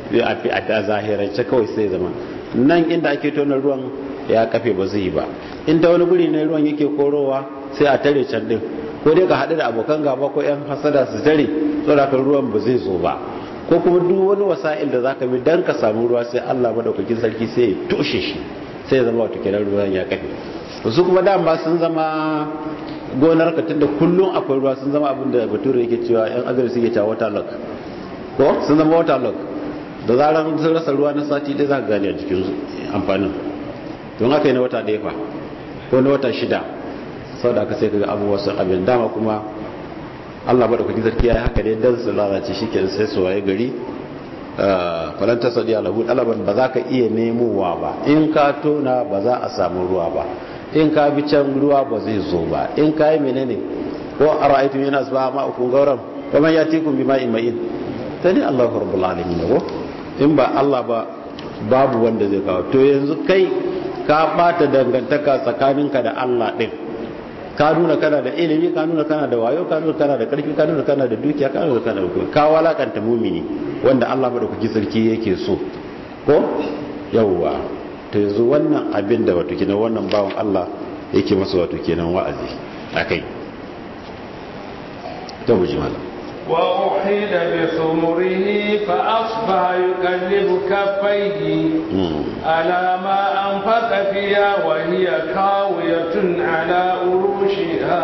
a zahirance kawai sai zama nan inda ake tona ruwan ya kafe ba zai yi ba inda wani guri ne ruwan yake korowa sai a tare can din ko dai ka haɗu da abokan gaba ko yan hasada su tare tsorakan ruwan ba zai zo ba ko kuma duk wani wasa'il da zaka bi dan ka samu ruwa sai Allah madaukakin sarki sai ya toshe shi sai ya zama wato kenan ruwan ya kafe su kuma dama sun zama gonar ka tunda kullum akwai ruwa sun zama abin da bature yake cewa yan agari suke cewa water lock ko sun zama water lock da zaran sun rasa ruwa na sati ɗaya za ka gane a jikin amfanin don haka yi na wata ɗaya fa ko na wata shida sau da aka sai ka ga abubuwa sun abin dama kuma Allah madaukakin sarki ya yi haka ne dan su lalace shi ke sai su waye gari falanta sadi alahu ɗalaban ba za ka iya nemowa ba in ka tona ba za a samu ruwa ba in ka bi can ruwa ba zai zo ba in ka yi menene ko a ra'aitun yana su ba ma'ukun gauran kuma ya tekun bi ma'in ma'in ta ne Allah rabbul alamin ko in ba Allah ba babu wanda zai kawo to yanzu kai ka bata dangantaka tsakaninka da Allah din ka nuna kana da ilimi ka nuna kana da wayo ka nuna kana da karfi ka nuna kana da dukiya ka nuna kana da kuɗi ka walakanta mumini wanda Allah madaukaki sarki yake so ko yawwa to yanzu wannan abin da wato kenan wannan bawon Allah yake masa wato kenan wa'azi akai to buji malam وأحيد بثمره فأصبح يقلب كفيه على ما أنفق فيها وهي خاوية على عروشها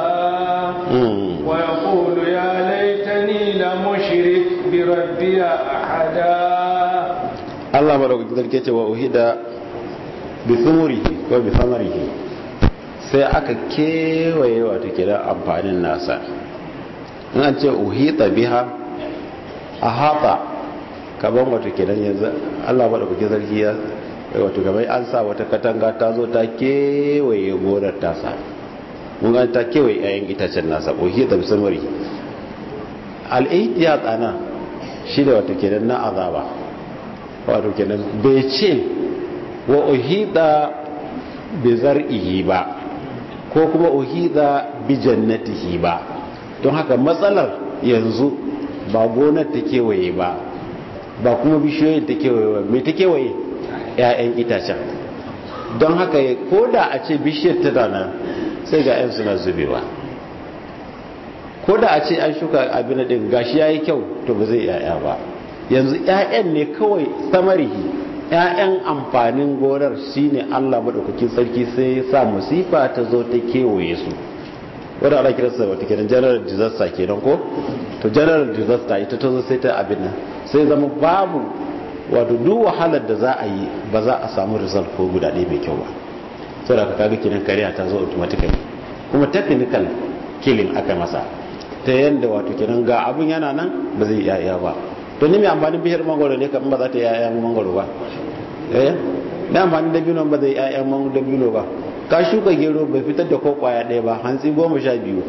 ويقول يا ليتني لم أشرك بربي أحدا الله بارك فيك وأحيد بثمره وبثمره sai aka kewaye wato kira amfanin nasa in an ce uhita biha a haɓa kaban wato kenan yanzu Allah ba da kuke zargi ya wato gabai an sa wata katanga ta zo ta kewaye gonar tasa mun ga ta kewaye ayan itacen nasa uhita bi samari al-ihtiyat ana shi da wato kenan na azaba wato kenan bai ce wa uhita bi zar'ihi ba ko kuma uhita bi jannatihi ba don haka matsalar yanzu ba gonar ta kewaye ba ba kuma bishiyoyin ta kewaye ba mai ta kewaye 'ya'yan itacen don haka ko da a ce bishiyar ta dana sai ga 'yan suna zubewa ko da a ce an shuka abin da gashi ya yi kyau to ba zai 'ya'ya ba yanzu 'ya'yan ne kawai samarihi 'ya'yan amfanin gonar shine Allah madaukakin sarki sai ya sa musifa ta zo ta kewaye su wadda ana kiransa wata kenan general disaster kenan ko to general disaster ita ta zo sai ta abin nan sai zama babu wato duk wahalar da za a yi ba za a samu result ko guda ɗaya mai kyau ba sau da ka kaga kenan kariya ta zo automatically kuma technical killing aka masa ta yadda wato kenan ga abin yana nan ba zai yaya ba to ni mai amfanin bishiyar mangoro ne kamar ba za ta yi yayan mangoro ba eh mai amfanin dabino ba zai yi yayan dabino ba ka shuka gero bai fitar da ko kwaya ɗaya ba hantsi goma sha biyu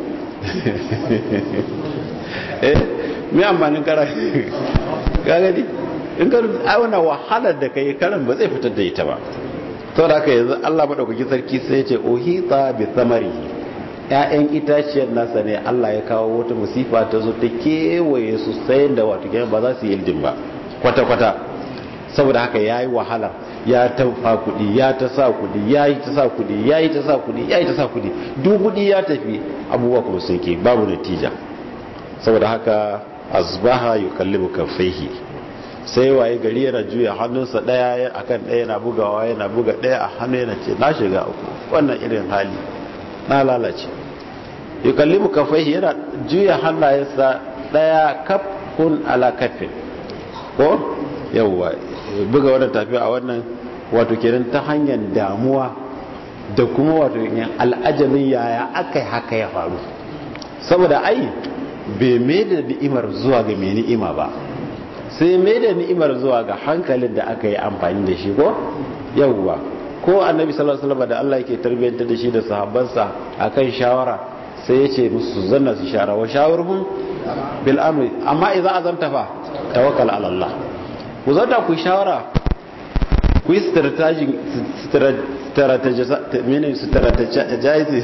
eh me amfanin kara ka gani in ka auna wahalar da kai karan ba zai fitar da ita ba to da haka yanzu Allah madaukakin sarki sai ya ce uhita bi thamarihi ƴaƴan itaciyar nasa ne Allah ya kawo wata musifa ta zo ta kewaye su sai da wato kenan ba za su yi iljin ba kwata kwata saboda haka yayi wahala ya tafa kudi ya ta sa kudi yayi ta sa kudi yayi ta sa kudi yayi ta sa kudi duk kudi ya tafi abubuwa kuma sun ke babu natija saboda haka asbaha yukallibu kaffaihi sai waye gari yana juya hannunsa daya akan daya yana bugawa yana buga daya a hannu yana ce na shiga uku wannan irin hali na lalace yukallibu kaffaihi yana juya hannayensa daya kafun ala kaffin ko yawwa buga wannan tafi a wannan wato kenan ta hanyar damuwa da kuma wato al'ajabin yaya aka yi haka ya faru saboda ai bai mai da ni'imar zuwa ga mai ni'ima ba sai mai da ni'imar zuwa ga hankalin da aka yi amfani da shi ko yawwa ko annabi sallallahu alaihi wasallam da Allah yake tarbiyyantar da shi da sahabbansa akan shawara sai ya ce musu zanna su shara wa shawarhum bil amri amma idza azamta fa tawakkal ala Allah ku zata ku shawara ku yi strategy strategy mene strategy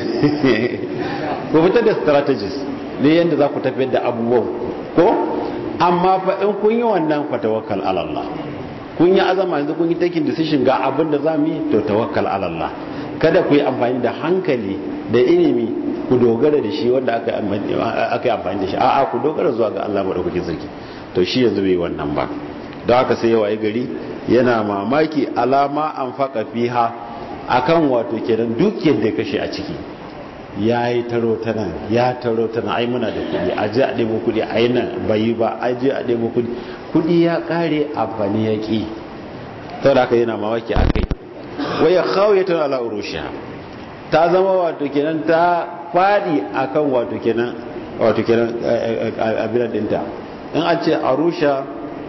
ku fitar da strategies ne yanda za ku tafiyar da abubuwan ko amma fa in kun yi wannan fa tawakkal ala Allah kun yi azama yanzu kun yi taking decision ga abin da za mu yi to tawakkal ala Allah kada ku yi amfani da hankali da ilimi ku dogara da shi wanda aka yi amfani da shi a'a ku dogara zuwa ga Allah madaukakin sarki to shi yanzu bai wannan ba don haka sai yawa gari yana mamaki alama an faka fiha akan wato kenan dukiyar da kashe a ciki ya yi taro ta nan ya taro ta nan ai muna da kudi a ji a ɗebo kudi a yi nan bayi ba a ji a ɗebo kudi kudi ya ƙare amfani ya ƙi ta da aka yana mamaki a kai waya kawo ya tana ala'urushiya ta zama wato kenan ta faɗi akan wato kenan wato kenan abinan ɗinta in an ce arusha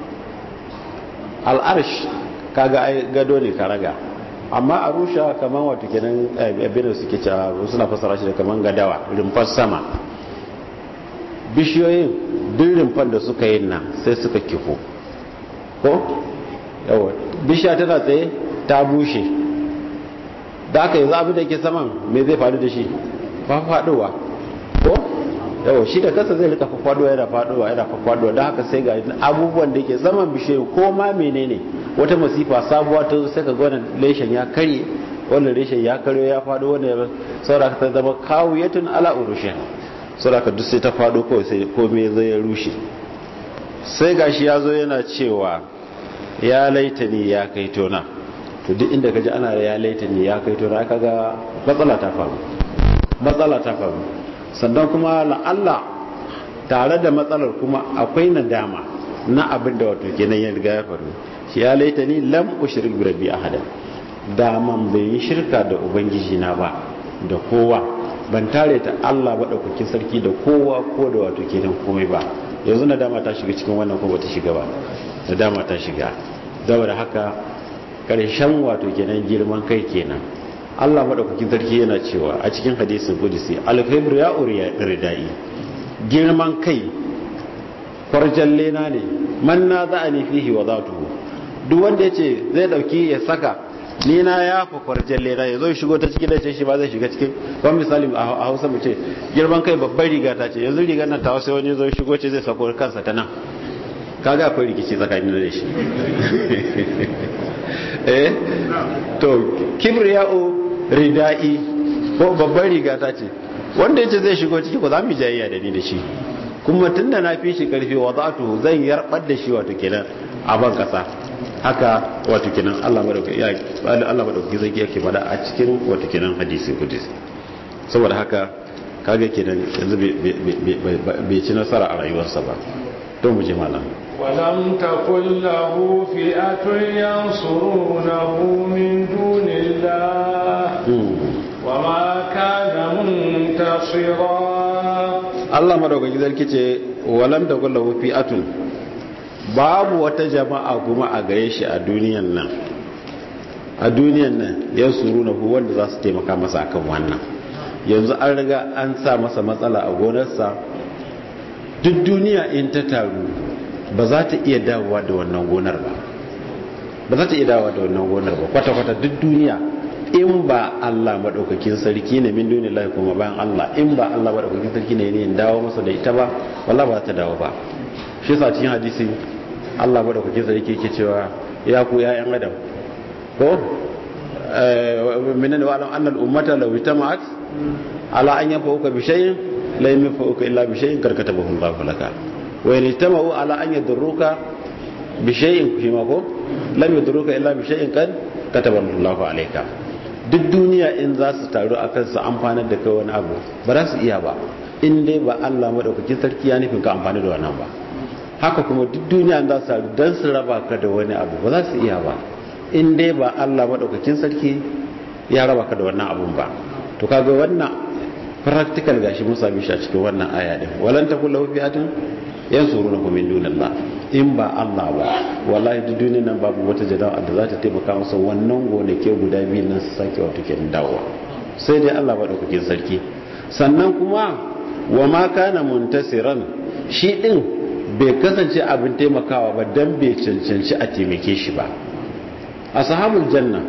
al'arsh kaga ai gado ne ka raga amma arusha kaman wato kenan abin da suke cewa suna fasara shi da kaman gadawa rumfar sama bishiyoyin duk rumfar da suka yi nan sai suka kifo ko yawa bishiya tana tsaye ta bushe da aka yanzu abin da ke saman me zai faru da shi fa faduwa ko yawa shi da kasa zai rika faduwa yana faduwa yana faduwa da haka sai ga abubuwan da ke zaman bishiyoyi ko ma menene wata masifa sabuwa ta zo sai ka ga wannan reshen ya karye wannan reshen ya karyo ya fado wannan saboda ta zama kawiyatun ala urushin saboda duk sai ta fado kawai sai komai zai ya rushe sai gashi ya zo yana cewa ya laitani ya kai tona to duk inda kaji ana ya laitani ya kai tona aka ga matsala ta faru matsala ta faru sannan kuma la'alla tare da matsalar kuma akwai nadama na abin da wato kenan ya riga ya faru ya laita ni lam ushrik bi rabbi ahada da man bai yi shirka da ubangiji na ba da kowa ban tare ta Allah ba daukakin sarki da kowa ko da wato kenan komai ba yanzu nadama ta shiga cikin wannan ko bata shiga ba nadama ta shiga saboda haka karshen wato kenan girman kai kenan Allah madaukakin sarki yana cewa a cikin hadisin qudsi al-kibru ya uriya ridai girman kai kwarjalle na ne man na za'ani fihi wa zatuhu duk wanda yace zai dauki ya saka ni na ya fa kwarjalle na yazo shigo ta cikin dace shi ba zai shiga cikin kuma misali a Hausa mu ce girman kai babbar riga ta ce yanzu rigar nan ta sai wani zo shigo ce zai sako kansa ta nan kaga akwai rikici tsakanin da shi eh to kibriya'u ridai ko babbar riga ta ce wanda yace zai shigo ciki ko za mu jayayya da ni da shi kuma tunda na fi shi karfi wadatu zan yarbar da shi wato kenan a ban kasa haka wato kenan Allah madauki ya Allah madauki zai yake fada a cikin wato kenan hadisi kudus saboda haka kaga kenan yanzu bai ci nasara a rayuwarsa ba don mu je malam ولم تكن له فئة ينصرونه من دون الله وما كان منتصرا Allah madaukaki zarki ce walam da kullu fi'atun babu wata jama'a kuma a gare shi a duniyan nan a duniyan nan yan suruna ku wanda za su taimaka masa akan wannan. Yanzu an riga an sa masa matsala a gonarsa, duk duniya in ta taru ba za ta iya dawowa da wannan gonar ba ba za ta iya dawowa da wannan gonar ba kwata-kwata duk duniya, in ba Allah madaukakin sarki ne min dunillahi kuma bayan Allah, in ba Allah madaukakin sarki ne ne dawo masa da ita ba, wallahi ba ta dawo ba. Shi yasa cikin hadisi Allah madaukakin sarki yake cewa ya ku ya yan adam ko eh minna wa annal ummata law itama'at ala an yanfa'uka bi shay'in la yanfa'uka illa bi shay'in karkatabahu Allahu laka wa in itama'u ala an yadurruka bi shay'in kuma ko lam yadurruka illa bi shay'in kan katabahu Allahu alayka. Duk duniya in za su taru akan su amfanar da kai wani abu ba za su iya ba, in dai ba Allah madaukakin sarki ya nufin ka amfani da wannan ba. Haka kuma duk duniya za su taru dan su raba ka da wani abu ba za su iya ba, in dai ba Allah madaukakin sarki ya raba ka da wannan abun ba. To kaga wannan practical gashi mun sami shi a cikin wannan aya din, walan takul lahu fi'atun yansurunakum min dunillah. In ba Allah ba wallahi duk duniyar nan babu wata jada'a da za ta taimaka masa wannan gonake guda biyu nan su sake wato kenan dawowa, sai dai Allah madaukakin sarki. Sannan kuma wa ma kana muntasiran, shi din bai kasance abin taimakawa ba dan bai cancanci a taimake shi ba. Ashabul janna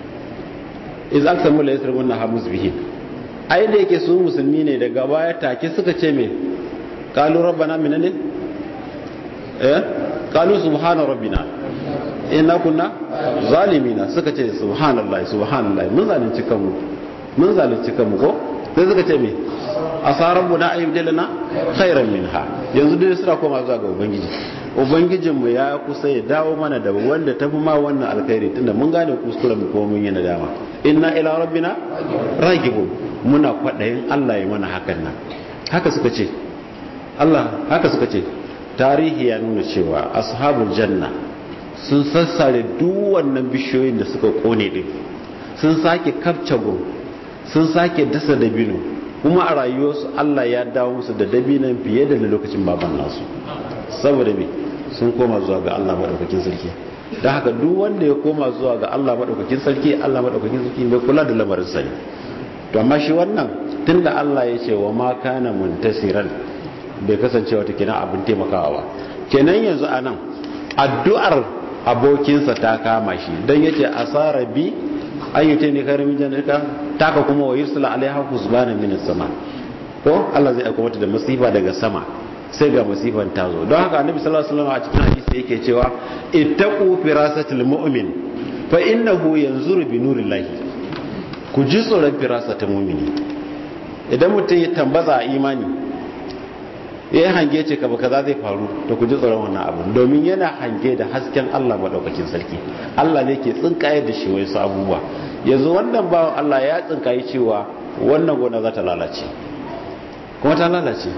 iz aqsamu la yasrabuna habuz bihi, ai da yake su musulmi ne, daga baya take suka ce me qalu rabbana minane eh qalu subhana rabbina inna kunna zalimina, suka ce subhanallahi subhanallahi mun zalunci kanmu mun zalunci kanmu ko sai suka ce me asarabuna ayyudilana khairan minha. Yanzu dai suna koma zuwa ga ubangiji, ubangijinmu ya kusa ya dawo mana da wanda tafi ma wannan alkhairi, tunda mun gane kuskuren mu ko mun yi nadama. Inna ila rabbina ragibun, muna kwadayin Allah ya mana hakan nan. Haka suka ce Allah haka suka ce tarihi ya nuna cewa ashabul janna sun sassare duk wannan bishiyoyin da suka kone din, sun sake kapce gun, sun sake dasa dabino, kuma a rayuwarsu Allah ya dawo musu da dabinan fiye da lokacin baban nasu, saboda me sun koma zuwa ga Allah madaukakin sarki. Da haka duk wanda ya koma zuwa ga Allah madaukakin sarki, Allah madaukakin sarki bai kula da lamarin sa ne. To amma shi wannan tunda Allah ya ce wa ma kana muntasiran, bai kasance wata kenan abin taimakawa ba. Kenan yanzu anan addu'ar abokinsa ta kama shi dan yace asara bi ayyuta ne karimin jannaka taka kuma wa yursala alaiha husbana min sama, ko Allah zai aika mata da masifa daga sama, sai ga masifan ta zo. Don haka annabi sallallahu alaihi wasallam a cikin hadisi yake cewa ittaqu firasatil mu'min fa innahu yanzuru bi nurillahi, ku ji tsoron firasatil mu'mini. Idan mutum ya tambaza a imani ya yi hange ce kaba kaza zai faru, to ku ji tsoron wannan abu, domin yana hange da hasken Allah madaukakin sarki. Allah ne ke tsinkaye da shi wasu abubuwa. Yanzu wannan bawan Allah ya tsinkaye cewa wannan gona za ta lalace, kuma ta lalace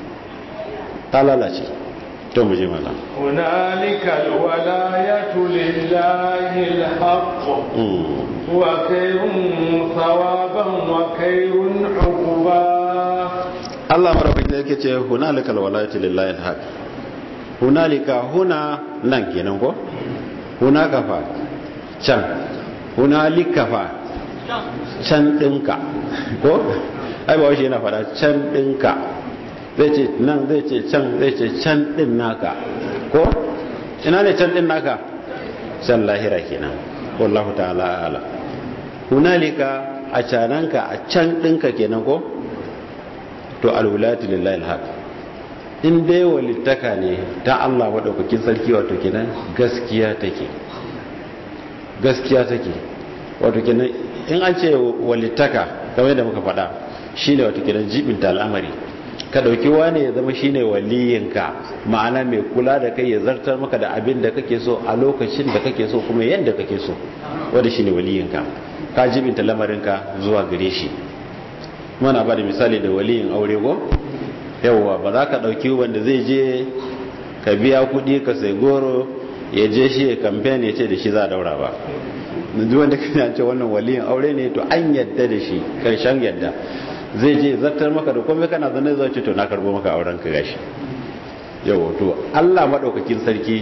ta lalace to mu je mana. Hunalika alwalayatu lillahi alhaq wa khayrun thawaban wa khayrun uquba. Allah marabin yake ce hunalika alwalayatu lillahi alhaq. Hunalika huna nan kenan ko hunaka fa can, hunalika fa can dinka ko ai ba shi yana fada can dinka, zai ce nan zai ce can, zai ce can din naka ko ina ne can din naka, can lahira kenan. wallahu ta'ala ala. Hunalika a cananka a can dinka kenan ko, to alwilatu lillahi alhaq. In dai walittaka ne ta Allah madaukakin sarki, wato kenan gaskiya take gaskiya take wato kenan in an ce walittaka kamar yadda muka faɗa shine wato kenan jibinta al'amari, ka dauki wani ya zama shine waliyinka, ma'ana mai kula da kai, ya zartar maka da abin da kake so a lokacin da kake so kuma yanda kake so, wanda shine waliyinka, ka jibinta lamarinka zuwa gare shi. Muna ba da misali da waliyin aure go, yawwa ba za ka dauki wanda zai je ka biya kudi ka sai goro ya je shi ya campaign ya ce da shi za a daura ba. Duk wanda kana ce wannan waliyin aure ne, to an yadda da shi karshen yadda, zai je zartar maka da komai, kana zane zai ce to na karbo maka auren ka gashi. Yawwa to Allah madaukakin sarki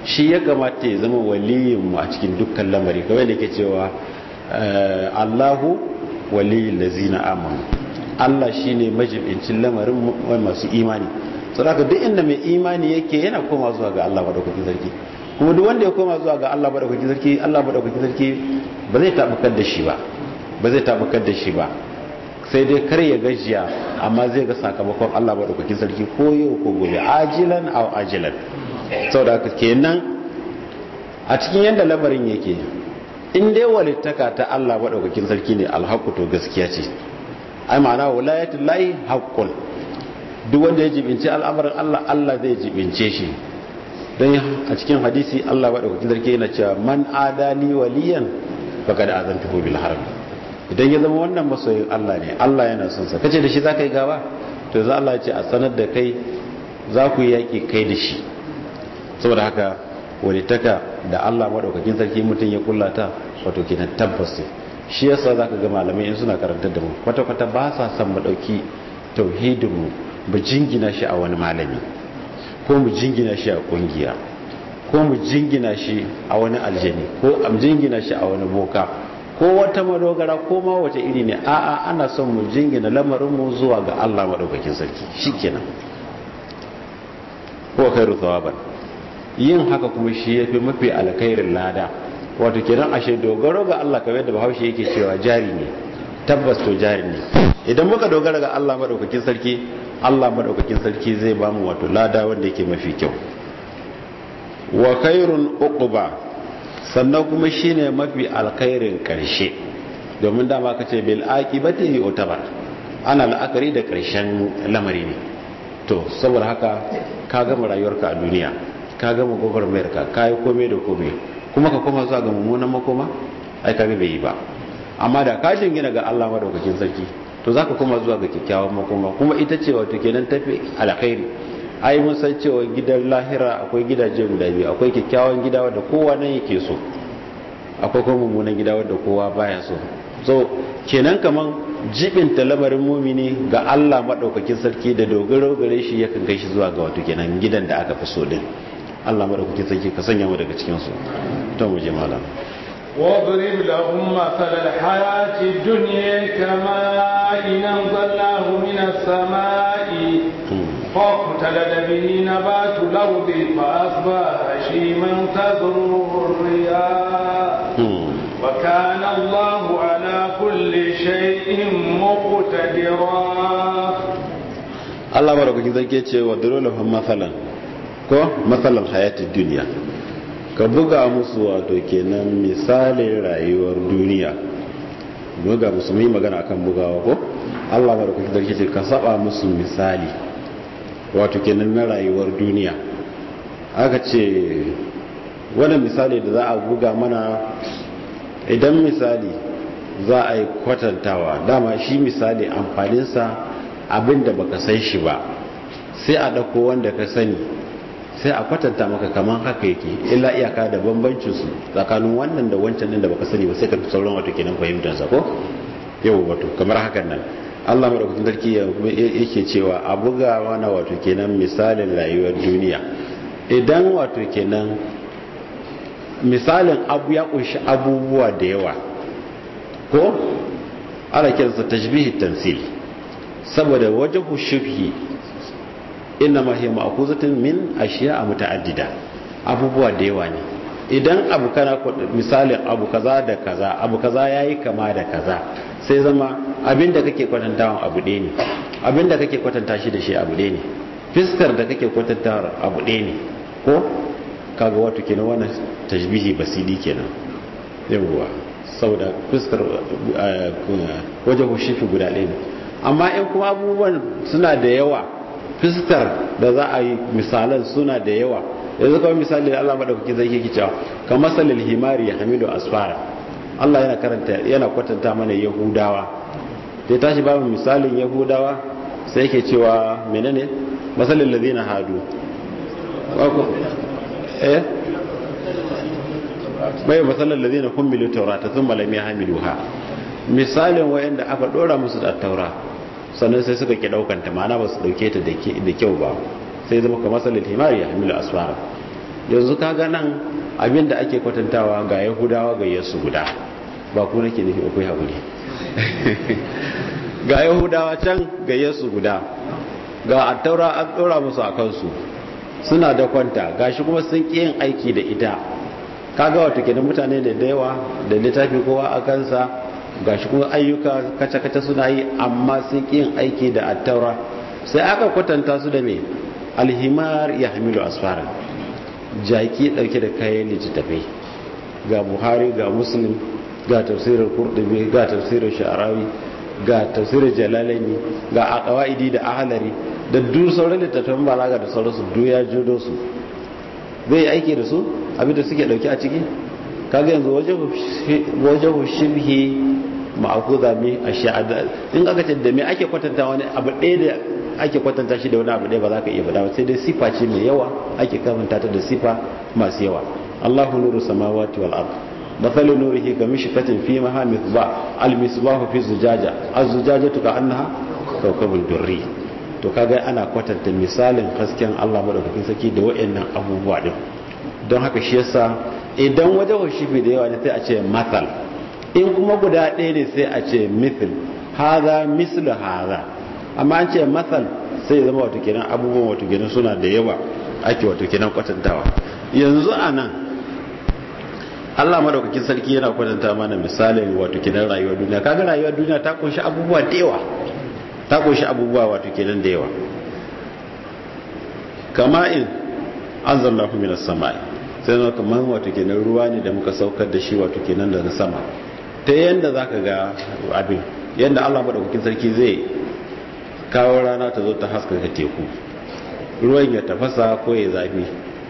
shi ya kamata ya zama waliyinmu a cikin dukkan lamari kawai da ke cewa Allahu waliyul lazina amanu. Allah shine majibincin lamarin masu imani. Saboda duk inda mai imani yake yana koma zuwa ga Allah madaukakin sarki. Kuma duk wanda ya koma zuwa ga Allah madaukakin sarki, Allah madaukakin sarki ba zai tabbatar da shi ba. Ba zai tabbatar da shi ba. Sai dai kar ya gajiya amma zai ga sakamakon Allah madaukakin sarki ko yau ko gobe, ajilan aw ajilan. Saboda haka kenan a cikin yanda lamarin yake, in dai walittaka ta Allah madaukakin sarki ne alhaqu to gaskiya ce. Ai ma'ana walayatul lahi haqqun. Duk wanda ya jibince al'amarin Allah, Allah zai jibince shi. Don a cikin hadisi Allah madaukakin sarki yana cewa man adali waliyan faqad azantuhu bil harb. Idan ya zama wannan masoyin Allah ne, Allah yana son sa, kace da shi zaka yi gaba, to yanzu Allah ya ce a sanar da kai za ku yi yaki kai da shi. Saboda haka walittaka da Allah madaukakin sarki mutum ya kullata wato kenan tabbas ne. Shi yasa zaka ga malamai in suna karantar da mu kwata kwata ba sa son mu dauki tauhidin mu mu jingina shi a wani malami, ko mu jingina shi a kungiya, ko mu jingina shi a wani aljani, ko mu jingina shi a wani boka, ko wata madogara, ko ma wace iri ne. A'a, ana son mu jingina lamarin mu zuwa ga Allah madaukakin sarki, shikenan. Ko khairu thawaban, yin haka kuma shi yafi mafi alkhairin lada. Wato kenan ashe dogaro ga Allah kamar yadda Bahaushe yake cewa jari ne, tabbas to jari ne. Idan muka dogara ga Allah madaukakin sarki, Allah madaukakin sarki zai ba mu wato lada wanda yake mafi kyau. Wa khairun uquba, sannan kuma shine mafi alkhairin karshe, domin dama kace bil aqibati utabar, ana la'akari da karshen lamari ne. To saboda haka ka gama rayuwarka a duniya, ka gama gwagwarmayarka, ka yi komai da komai, kuma ka koma zuwa ga mummunan makoma, ai ka bai yi ba. Amma da ka jingina ga Allah madaukakin sarki, to za ka koma zuwa ga kyakkyawan makoma, kuma ita ce wato kenan tafi alkhairi. Ai mun san cewa gidan lahira akwai gidaje guda biyu, akwai kyakkyawan gida wanda kowa nan yake so, akwai kuma mummunan gida wanda kowa baya so. So kenan kaman jibin lamarin mumini ga Allah madaukakin sarki da dogaro gare shi yakan kai shi zuwa ga wato kenan gidan da aka fi so din. Allah madaukakin sarki ka sanya mu daga cikin su. To mu je malam. واضرب لهم مثل الحياة الدنيا كماء أنزلناه من السماء فاختلط به نبات الأرض فأصبح هشيما تذروه الرياح وكان الله على كل شيء مقتدرا. الله بارك فيك. واضرب لهم مثلا ko matsalar hayatid duniya, ka buga musu wato kenan misalin rayuwar duniya. Buga musu, mai magana akan bugawa ko Allah madaukakin sarki ce ka saba musu misali wato kenan na rayuwar duniya. Aka ce wannan misali da za a buga mana, idan misali za a yi kwatantawa, dama shi misali amfaninsa abinda baka san shi ba sai a dauko wanda ka sani sai a kwatanta maka kaman haka yake, illa iyaka da bambancin su tsakanin wannan da wancan din da baka sani ba, sai ka sauran wato kenan fahimtar sa ko yau wato kamar hakan nan. Allah madaukakin sarki yake cewa a buga mana wato kenan misalin rayuwar duniya. Idan wato kenan misalin abu ya kunshi abubuwa da yawa ko ana kiransa tashbihi tamsil, saboda wajhu shubhi innama hiya ma'khuzatin min ashiya'a muta'addida, abubuwa da yawa ne. Idan abu kana misalin abu kaza da kaza, abu kaza yayi kama da kaza, sai zama abinda kake kwatantawa abu ɗaya ne, abinda kake kwatanta shi da shi abu ɗaya ne, fiskar da kake kwatantawa abu ɗaya ne ko kaga wato kenan wannan tashbihi basidi kenan. yawwa saboda fiskar wajen hushifi guda ɗaya ne. Amma in kuma abubuwan suna da yawa, fiskar da za a yi misalan suna da yawa, yanzu kawai misali da Allah madaukaki zai yake cewa ka masalil himari ya hamilu asfara. Allah yana karanta yana kwatanta mana Yahudawa, da tashi babu misalin Yahudawa sai yake cewa menene masalil ladina hadu eh bai masalil ladina humilu tawrata thumma lam yahmiluha, misalin wayanda aka dora musu da taura sannan sai suka ki daukanta, ma'ana ba su dauke ta da kyau ba, sai zama kamar masalil himari ya hamilu asfara. yanzu kaga nan abinda ake kwatantawa ga yahudawa ga yesu guda ba ku nake nufi akwai haƙuri ga yahudawa can ga yesu guda ga attaura an ɗora musu a kansu suna da kwanta gashi kuma sun ƙi yin aiki da ita kaga wato kenan mutane da yawa da littafi kowa a kansa gashi kuma ayyuka kace-kace suna yi amma sun ƙi yin aiki da attaura sai aka kwatanta su da me alhimar ya hamilu asfaran jaki ɗauke da kayan littattafai ga buhari ga muslim ga tafsirin kurdubi ga tafsirin sha'arawi ga tafsirin jalalaini ga aqwaidi da ahlari da duk sauran littattafan balaga da sauransu duk ya jodo su zai aiki da su abinda suke dauke a ciki kaga yanzu wajen shibhi ma'akuza mi ash'ada in aka ce da me ake kwatanta wani abu ɗaya da ake kwatanta shi da wani abu ɗaya ba za ka iya faɗa sai dai sifa ce mai yawa ake kamanta ta da sifa masu yawa Allahu nuru samawati wal ard مثل نوره كمشكة فيها مصباح المصباح في زجاجة الزجاجة كأنها كوكب دري to kaga ana kwatanta misalin hasken Allah madaukakin saki da wayannan abubuwa din don haka shi yasa idan wajen washifi da yawa ne sai a ce mathal in kuma guda ɗaya ne sai a ce mithl hadha mislu hadha amma an ce mathal sai ya zama wato kenan abubuwan wato kenan suna da yawa ake wato kenan kwatantawa yanzu anan Allah madaukakin sarki yana kwatanta mana misalin wato kenan rayuwar duniya kaga rayuwar duniya ta kunshi abubuwa da yawa ta kunshi abubuwa wato kenan da yawa kama in anzalallahu minas samai sai na kaman wato kenan ruwa ne da muka saukar da shi wato kenan daga sama ta yanda zaka ga abin yanda Allah madaukakin sarki zai kawo rana ta zo ta haskaka teku ruwan ya tafasa ko ya zafi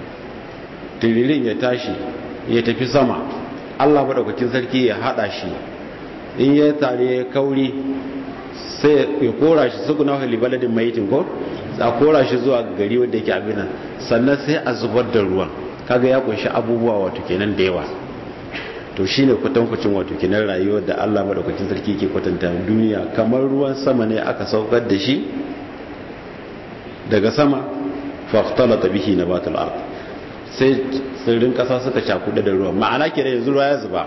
tiririn ya tashi ya tafi sama Allah madaukakin sarki ya hada shi in ya tare ya kauri sai ya kora shi su kuna hali baladin maitin ko a kora shi zuwa gari wanda yake abinan sannan sai a zubar da ruwan kaga ya kunshi abubuwa wato kenan da yawa to shine kwatankwacin wato kenan rayuwar da Allah madaukakin sarki yake kwatanta duniya kamar ruwan sama ne aka saukar da shi daga sama faftalata bihi nabatul ard sai tsirrin kasa suka cakuɗa da ruwa ma'ana kira yanzu ruwa ya zuba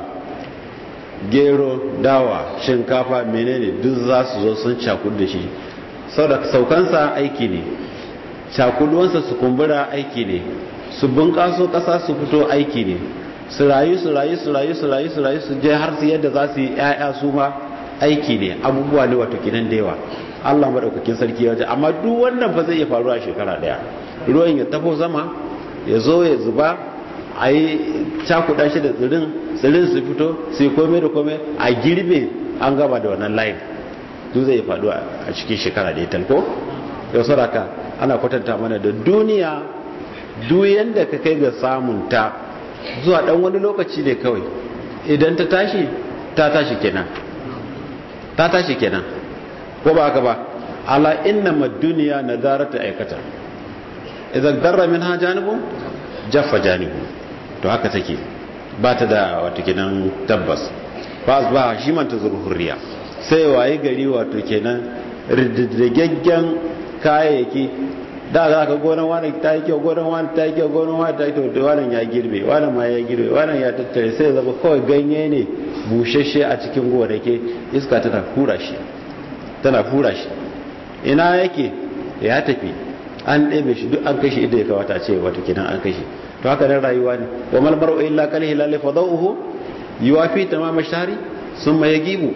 gero dawa shinkafa menene duk za su zo sun cakuɗa da shi saukansa aiki ne cakuduwansa su kumbura aiki ne su bunƙaso ƙasa su fito aiki ne su rayu su rayu su rayu su rayu su rayu su je har su yadda za su yi ƴaƴa su ma aiki ne abubuwa ne wato kinan da yawa Allah madaukakin sarki ya waje amma duk wannan fa zai iya faruwa a shekara daya ruwan ya tafo zama ya zo ya zuba a yi cakuɗa shi da tsirin tsirin su fito su yi komai da komai a girbe an gaba da wannan layin duk zai faɗo a cikin shekara da ya talko yau saraka ana kwatanta mana da duniya duk yadda ka kai ga samun ta zuwa ɗan wani lokaci ne kawai idan ta tashi ta tashi kenan ta tashi kenan ko ba haka ba ala inna mad duniya nadarata aikata idan darra minha janibun jaffa janibu to haka take ba ta da wato kenan tabbas ba ba shi man ta zurhuriya sai waye gari wato kenan riddigaggen kayayyaki da za ka gonan wani ta yi kyau gonan wani ta yi kyau gonan wani ta yi kyau wani ya girbe wani ma ya girbe wani ya tattare sai zama kawai ganye ne bushashe a cikin gonake iska tana fura shi tana fura shi ina yake ya tafi an ɗebe shi duk an kashi inda ya kawata ce wato kenan an kashi to haka nan rayuwa ne wa mal mar'u illa kal hilal fa dawuhu yuwafi tamam ash-shahri thumma yagibu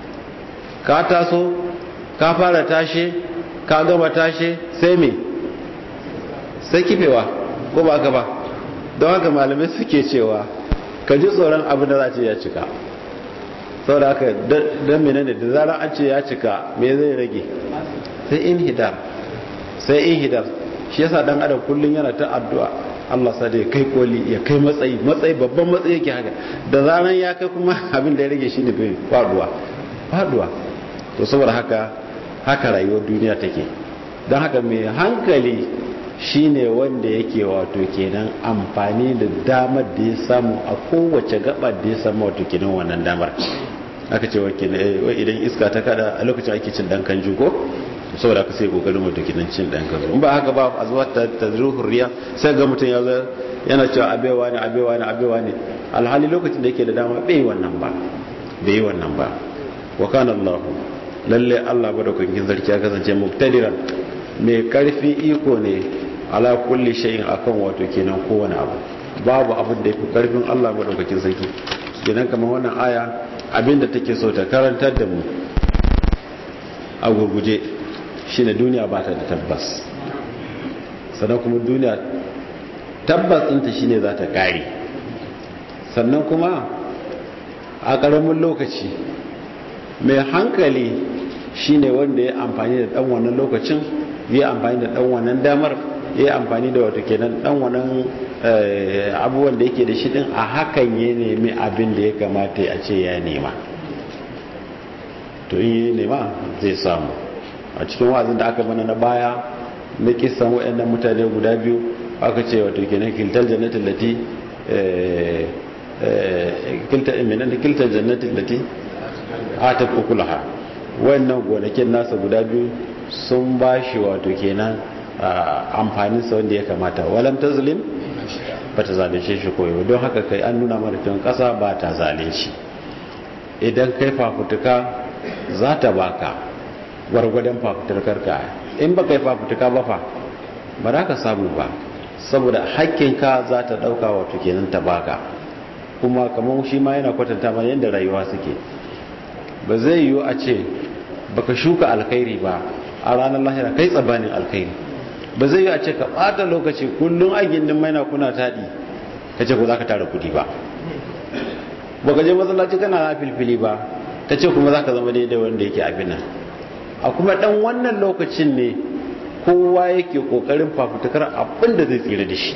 ka taso ka fara tashe ka gama tashe sai me sai kifewa ko ba ka ba don haka malamai suke cewa ka ji tsoron abin da za ce ya cika saboda haka don menene da zarar an ce ya cika me zai rage sai in hidar sai in hidar shi yasa dan adam kullun yana ta addu'a Allah sa da ya kai koli ya kai matsayi matsayi babban matsayi yake haka da zaran ya kai kuma abin da ya rage shine bai faduwa faduwa to saboda haka haka rayuwar duniya take don haka mai hankali shine wanda yake wato kenan amfani da damar da ya samu a kowace gaba da ya samu wato kenan wannan damar aka ce wa idan iska ta kada a lokacin ake cin dan kanju ko saboda ka sai kokarin mutum kinan cin dan kazo in ba haka ba a zuwa ta tazruhur riya sai ga mutum ya zo yana cewa abewa ne abewa ne abewa ne alhali lokacin da yake da dama bai wannan ba bai wannan ba wa kana Allah lalle Allah madaukakin sarki ya kasance muqtadiran mai karfi iko ne ala kulli shay'in akan wato kenan kowane abu babu abin da yafi karfin Allah madaukakin sarki kenan kamar wannan aya abinda take so ta karantar da mu a gurguje shine duniya ba ta da tabbas sannan kuma duniya tabbas ɗinta shine za ta kare sannan kuma a ƙaramin lokaci mai hankali shine wanda ya amfani da ɗan wannan lokacin ya amfani da ɗan wannan damar ya amfani da wato kenan ɗan wannan abubuwan da yake da shi ɗin a hakan ya nemi abin da ya kamata a ce ya nema to in yi nema zai samu a cikin wa'azin da aka mana na baya na kisan waɗannan mutane guda biyu aka ce wato kenan kiltar jannatin lati kiltar jannatin lati a ta kukulaha wannan gonakin nasa guda biyu sun ba shi wato kenan amfaninsa wanda ya kamata walam ta zulim ba ta zalunce shi koyo don haka kai an nuna mara kyan kasa ba ta zalunci idan kai fafutuka za ta baka gwargwadon fafutukarka in ba kai fafutuka ba fa ba za ka samu ba saboda hakkinka za ta dauka wato kenan ta baka kuma kamar shi ma yana kwatanta mana yadda rayuwa suke ba zai yiwu a ce baka shuka alkhairi ba a ranar lahira kai tsabanin alkhairi ba zai yiwu a ce ka bata lokaci kullum a gindin maina kuna taɗi ka ce ko za ka tara kudi ba baka je masallaci kana na filfili ba ka ce kuma za ka zama daidai wanda yake abin nan a kuma dan wannan lokacin ne kowa yake kokarin fafutukar abin da zai tsira da shi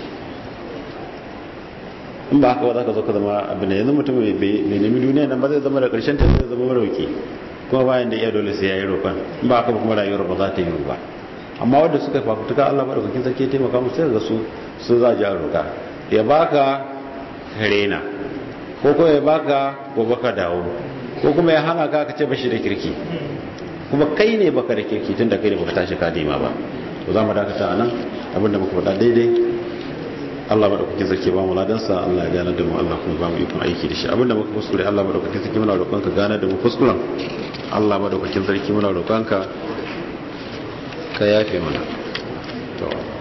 in ba haka ba za ka zo ka zama abin da yanzu mutum mai nemi duniya nan ba zai zama da karshen ta zai zama marauki kuma bayan da iya dole sai ya yi roƙon in ba haka ba kuma rayuwar ba za ta yi ba amma wanda suka fafutuka Allah madaukakin sarki ya taimaka musu sai ga su su za ji a roƙa ya baka karena ko ko ya baka gobe ka dawo ko kuma ya hana ka ka ce bashi da kirki kuma kai ne baka da kirki tun da kai ne baka tashi kadima ba to za mu dakata a nan abinda muka faɗa daidai Allah madaukakin sarki ba mu ladansa Allah ya gane da mu Allah kuma ba mu ikon aiki da shi abinda muka kuskure Allah madaukakin sarki muna roƙonka gane da mu kuskuren Allah madaukakin sarki muna roƙonka ka yafe mana to